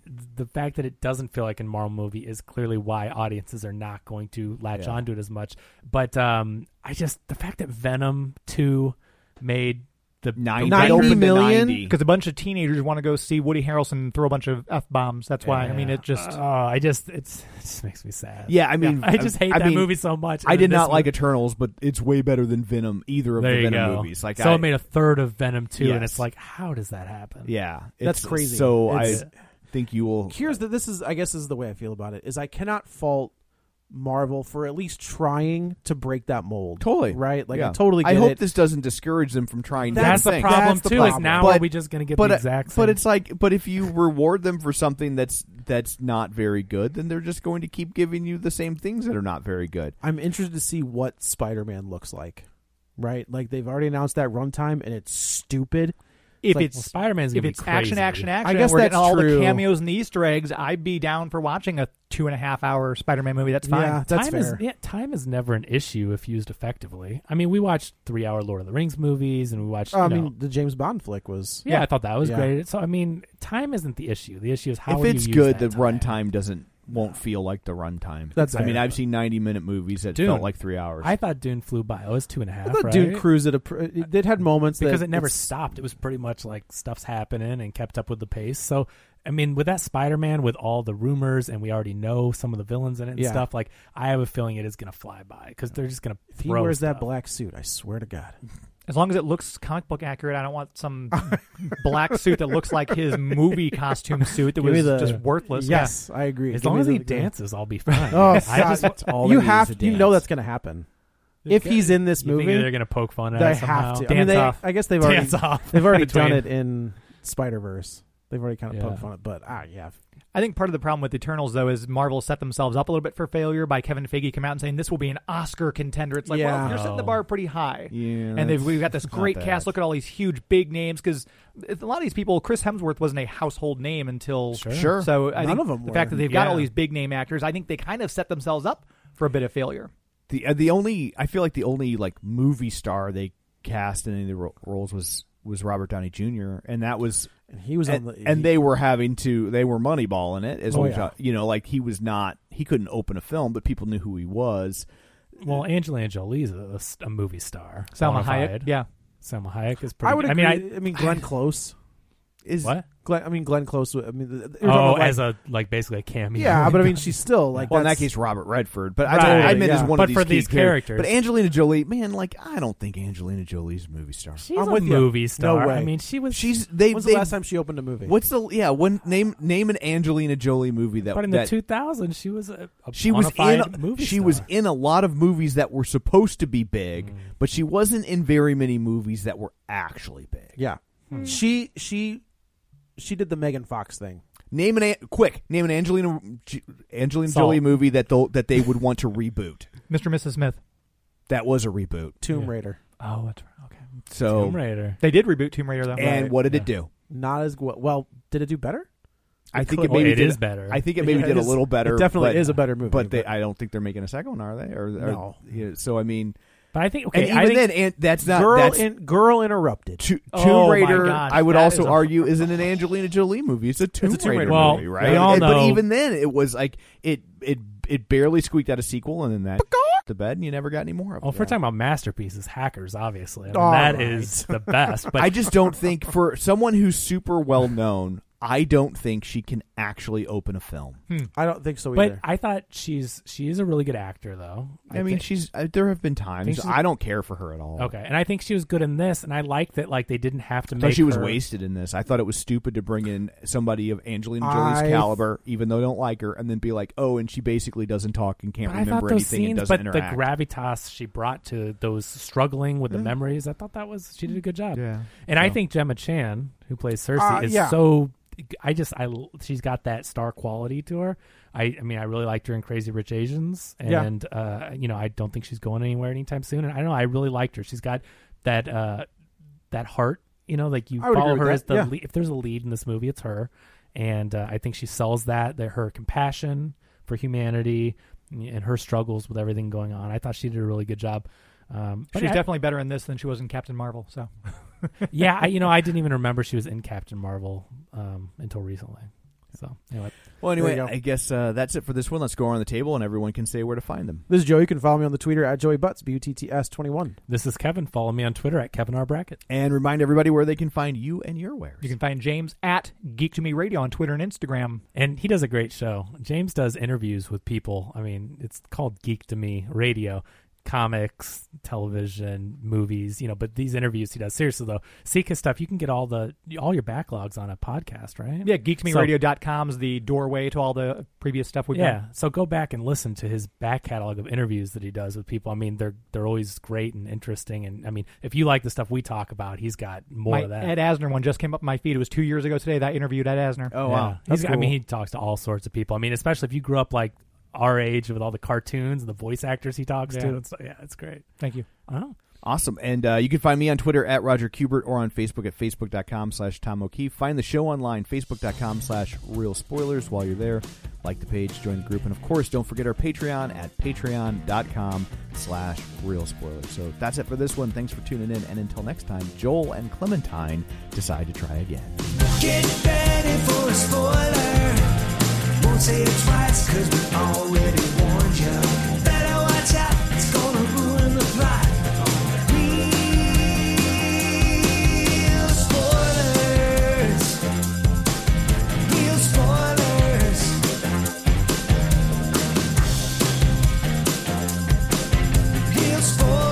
the fact that it doesn't feel like a Marvel movie is clearly why audiences are not going to latch Yeah. onto it as much. But um, I just the fact that Venom two made the ninety, the ninety opened to million? ninety. Because a bunch of teenagers want to go see Woody Harrelson throw a bunch of f bombs. That's why. I mean, it just. Oh, I just it's it just makes me sad. Yeah, I mean, I just hate I that mean, movie so much. I And did this not like mo- Eternals, but it's way better than Venom. Either of There the you Venom go. movies, like so I, it made a third of Venom two, and Yes. it's like, how does that happen? yeah, That's it's- crazy. So It's- I think you will. Here's the this is I guess this is the way I feel about it is I cannot fault Marvel for at least trying to break that mold. Totally. Right? Like Yeah. I totally get I hope it. this doesn't discourage them from trying. That's the different problem things. That's the too. Is problem. now But- are we just going to get but the uh, exact same? but it's like, but if you reward them for something that's that's not very good, then they're just going to keep giving you the same things that are not very good. I'm interested to see what Spider-Man looks like. Right? Like they've already announced that runtime and it's stupid. If like, it's well, Spider-Man's if gonna it's be crazy. action, action, action, I guess we're getting that's all true. the cameos and the Easter eggs, I'd be down for watching a two and a half hour Spider-Man movie. That's fine. Yeah, that's time is fair. yeah, time is never an issue if used effectively. I mean, we watched three-hour Lord of the Rings movies, and we watched. Oh, I you know, mean, the James Bond flick was. yeah, I thought that was Yeah. great. So I mean, time isn't the issue. The issue is how if you it's use good, the that runtime doesn't won't feel like the runtime. That's I mean, fair. I've seen ninety minute movies that Dune. felt like three hours. I thought Dune flew by. It was two and a half. I thought right? Dune cruised at a. pr- It it had moments because that it never it's- stopped. It was pretty much like stuff's happening and kept up with the pace. So, I mean, with that Spider-Man, with all the rumors, and we already know some of the villains in it and Yeah. stuff, like, I have a feeling it is going to fly by because they're just going to If he throw wears that stuff. black suit, I swear to God. As long as it looks comic book accurate, I don't want some black suit that looks like his movie costume suit that Give me was the- just worthless. Yes, I agree. As Give long me as he the- dances, I'll be fine. Oh, I God. just, That's all you they need have is a you dance. know that's going to happen. If he's in this you think movie, they're going to poke fun at they it somehow? have to. I Dance mean, they, off. I guess they've already Dance off. they've already between- done it in Spider Verse. They've already kind of Yeah. poked fun at, but ah, yeah. I think part of the problem with Eternals, though, is Marvel set themselves up a little bit for failure by Kevin Feige coming out and saying this will be an Oscar contender. It's like, Yeah. well, you're setting the bar pretty high. yeah, And they've, we've got this not great bad. cast. Look at all these huge, big names. Because a lot of these people, Chris Hemsworth wasn't a household name until. Sure. Sure. So I None think of them the fact were. that they've got Yeah. all these big name actors, I think they kind of set themselves up for a bit of failure. The uh, the only I feel like the only like movie star they cast in any of the ro- roles was was Robert Downey Junior and that was And he was and, on the and they were having to they were moneyballing it as Oh, well. yeah. You know, like he was not he couldn't open a film, but people knew who he was. Well, Angelina Jolie's a, a movie star. Salma Bonafide. Hayek. Yeah. Salma Hayek is pretty I would good. agree. I I mean, mean, Glenn Close. Is What? Glenn, I mean, Glenn Close. I mean, you're talking Oh, about, like- as a, like, basically a cameo. yeah, but I mean, she's still like. well in that that's- case Robert Redford, but Right, I, I meant yeah. as one But of these for key these characters. characters. But Angelina Jolie, man, like I don't think Angelina Jolie's a movie star. she's I'm a with you. movie star. No way. I mean, she was. She's they. When's they the last time she opened a movie? What's the yeah? One name name an Angelina Jolie movie that but in that the two thousands, she was a, a she was bona in fide movie she star. was in a lot of movies that were supposed to be big, Mm. but she wasn't in very many movies that were actually big. Yeah, she she she did the Megan Fox thing. Name an An- quick name an Angelina J- Angelina Salt. Jolie movie that they'll, that they would want to reboot. Mister and Missus Smith. That was a reboot. Tomb Yeah. Raider. Oh, that's right. Okay. So Tomb Raider. They did reboot Tomb Raider, though. and Right. what did Yeah. it do? Not as well. Well, did it do better? I think could- it maybe Well, it did is better. I think it maybe Yeah, did it a is- little better. It definitely but, is a better movie. But they, I don't think they're making a second one, are they? Or, or No. yeah, so I mean, But I think, okay, and even I think, then, and that's not girl that's in, girl interrupted. To, Oh, Tomb my Raider, gosh, I would that also is a- argue, isn't an Angelina Jolie movie. It's a Tomb, It's a Tomb Raider, Raider Well, movie, right? we all And- But know- even then, it was like it it it barely squeaked out a sequel, and then that to bed, and you never got any more of well, it. if we're talking about masterpieces, Hackers, obviously. I mean, All that right. is the best. But I just don't think for someone who's super well known, I don't think she can actually open a film. I don't think so but either. I thought she's she is a really good actor, though. I, mean, think- she's uh, there have been think times she's- I don't care for her at all. okay, and I think she was good in this, and I like that. Like they didn't have to I make. thought she was her- wasted in this. I thought it was stupid to bring in somebody of Angelina Jolie's I- caliber, even though I don't like her, and then be like, oh, and she basically doesn't talk and can't But I thought remember those anything and scenes, doesn't but interact. the gravitas she brought to those struggling with the Yeah. memories, I thought that was she did a good job. Yeah. And I So- think Gemma Chan, who plays Cersei, Uh, is yeah. so. I just I she's got that star quality to her. I I mean I really liked her in Crazy Rich Asians, Yeah. and uh, you know I don't think she's going anywhere anytime soon. And I don't know I really liked her. She's got that uh, that heart. You know, like you I would follow agree with her as that, the yeah. lead. If there's a lead in this movie, it's her, and uh, I think she sells that. That her compassion for humanity and her struggles with everything going on. I thought she did a really good job. Um, but She's I- definitely better in this than she was in Captain Marvel. So yeah, I, you know, I didn't even remember she was in Captain Marvel um, until recently. So anyway. Well, There anyway, you go. I guess uh, that's it for this one. Let's go around the table, and everyone can say where to find them. This is Joe. You can follow me on the Twitter at Joey Butts, B U T T S twenty-one. This is Kevin. Follow me on Twitter at Kevin R. Brackett. And remind everybody where they can find you and your wares. You can find James at Geek to Me Radio on Twitter and Instagram. And he does a great show. James does interviews with people. I mean, it's called Geek to Me Radio. Comics, television, movies, you know, but these interviews he does. Seriously though, seek his stuff. You can get all the all your backlogs on a podcast, right? Yeah, geek to me radio dot com is the doorway to all the previous stuff we've yeah, done. so go back and listen to his back catalog of interviews that he does with people. I mean, they're they're always great and interesting. And I mean, if you like the stuff we talk about, he's got more My of that. Ed Asner one just came up my feed. It was two years ago today that I interviewed Ed Asner. Oh, Yeah. wow. He's got, I cool. mean, he talks to all sorts of people. I mean, especially if you grew up like our age with all the cartoons and the voice actors he talks Yeah. to. And so, yeah, it's great. Thank you. Oh. Awesome. And uh, you can find me on Twitter at Roger Kubert or on Facebook at facebook.com slash Tom O'Keefe. Find the show online, facebook.com slash Real Spoilers. While you're there, like the page, join the group. And, of course, don't forget our Patreon at patreon.com slash Real Spoilers. So that's it for this one. Thanks for tuning in. And until next time, Joel and Clementine decide to try again. Get ready for a spoiler. Won't say it twice, cause we already warned you. Better watch out, it's gonna ruin the plot. Real spoilers. Real spoilers. Real spoilers.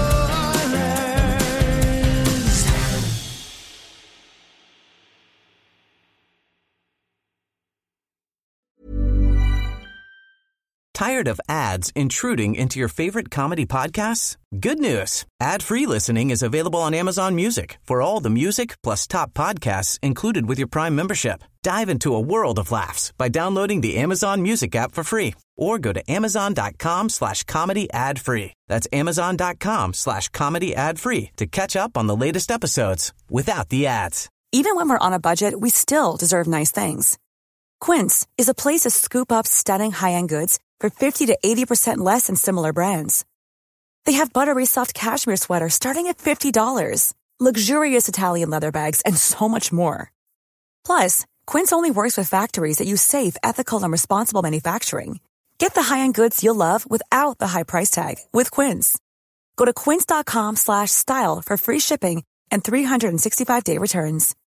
Tired of ads intruding into your favorite comedy podcasts? Good news. Ad-free listening is available on Amazon Music for all the music plus top podcasts included with your Prime membership. Dive into a world of laughs by downloading the Amazon Music app for free or go to amazon.com slash comedy ad free. That's amazon.com slash comedy ad free to catch up on the latest episodes without the ads. Even when we're on a budget, we still deserve nice things. Quince is a place to scoop up stunning high-end goods for fifty to eighty percent less than similar brands. They have buttery soft cashmere sweaters starting at fifty dollars, luxurious Italian leather bags, and so much more. Plus, Quince only works with factories that use safe, ethical, and responsible manufacturing. Get the high-end goods you'll love without the high price tag with Quince. Go to quince.com slash style for free shipping and three sixty-five day returns.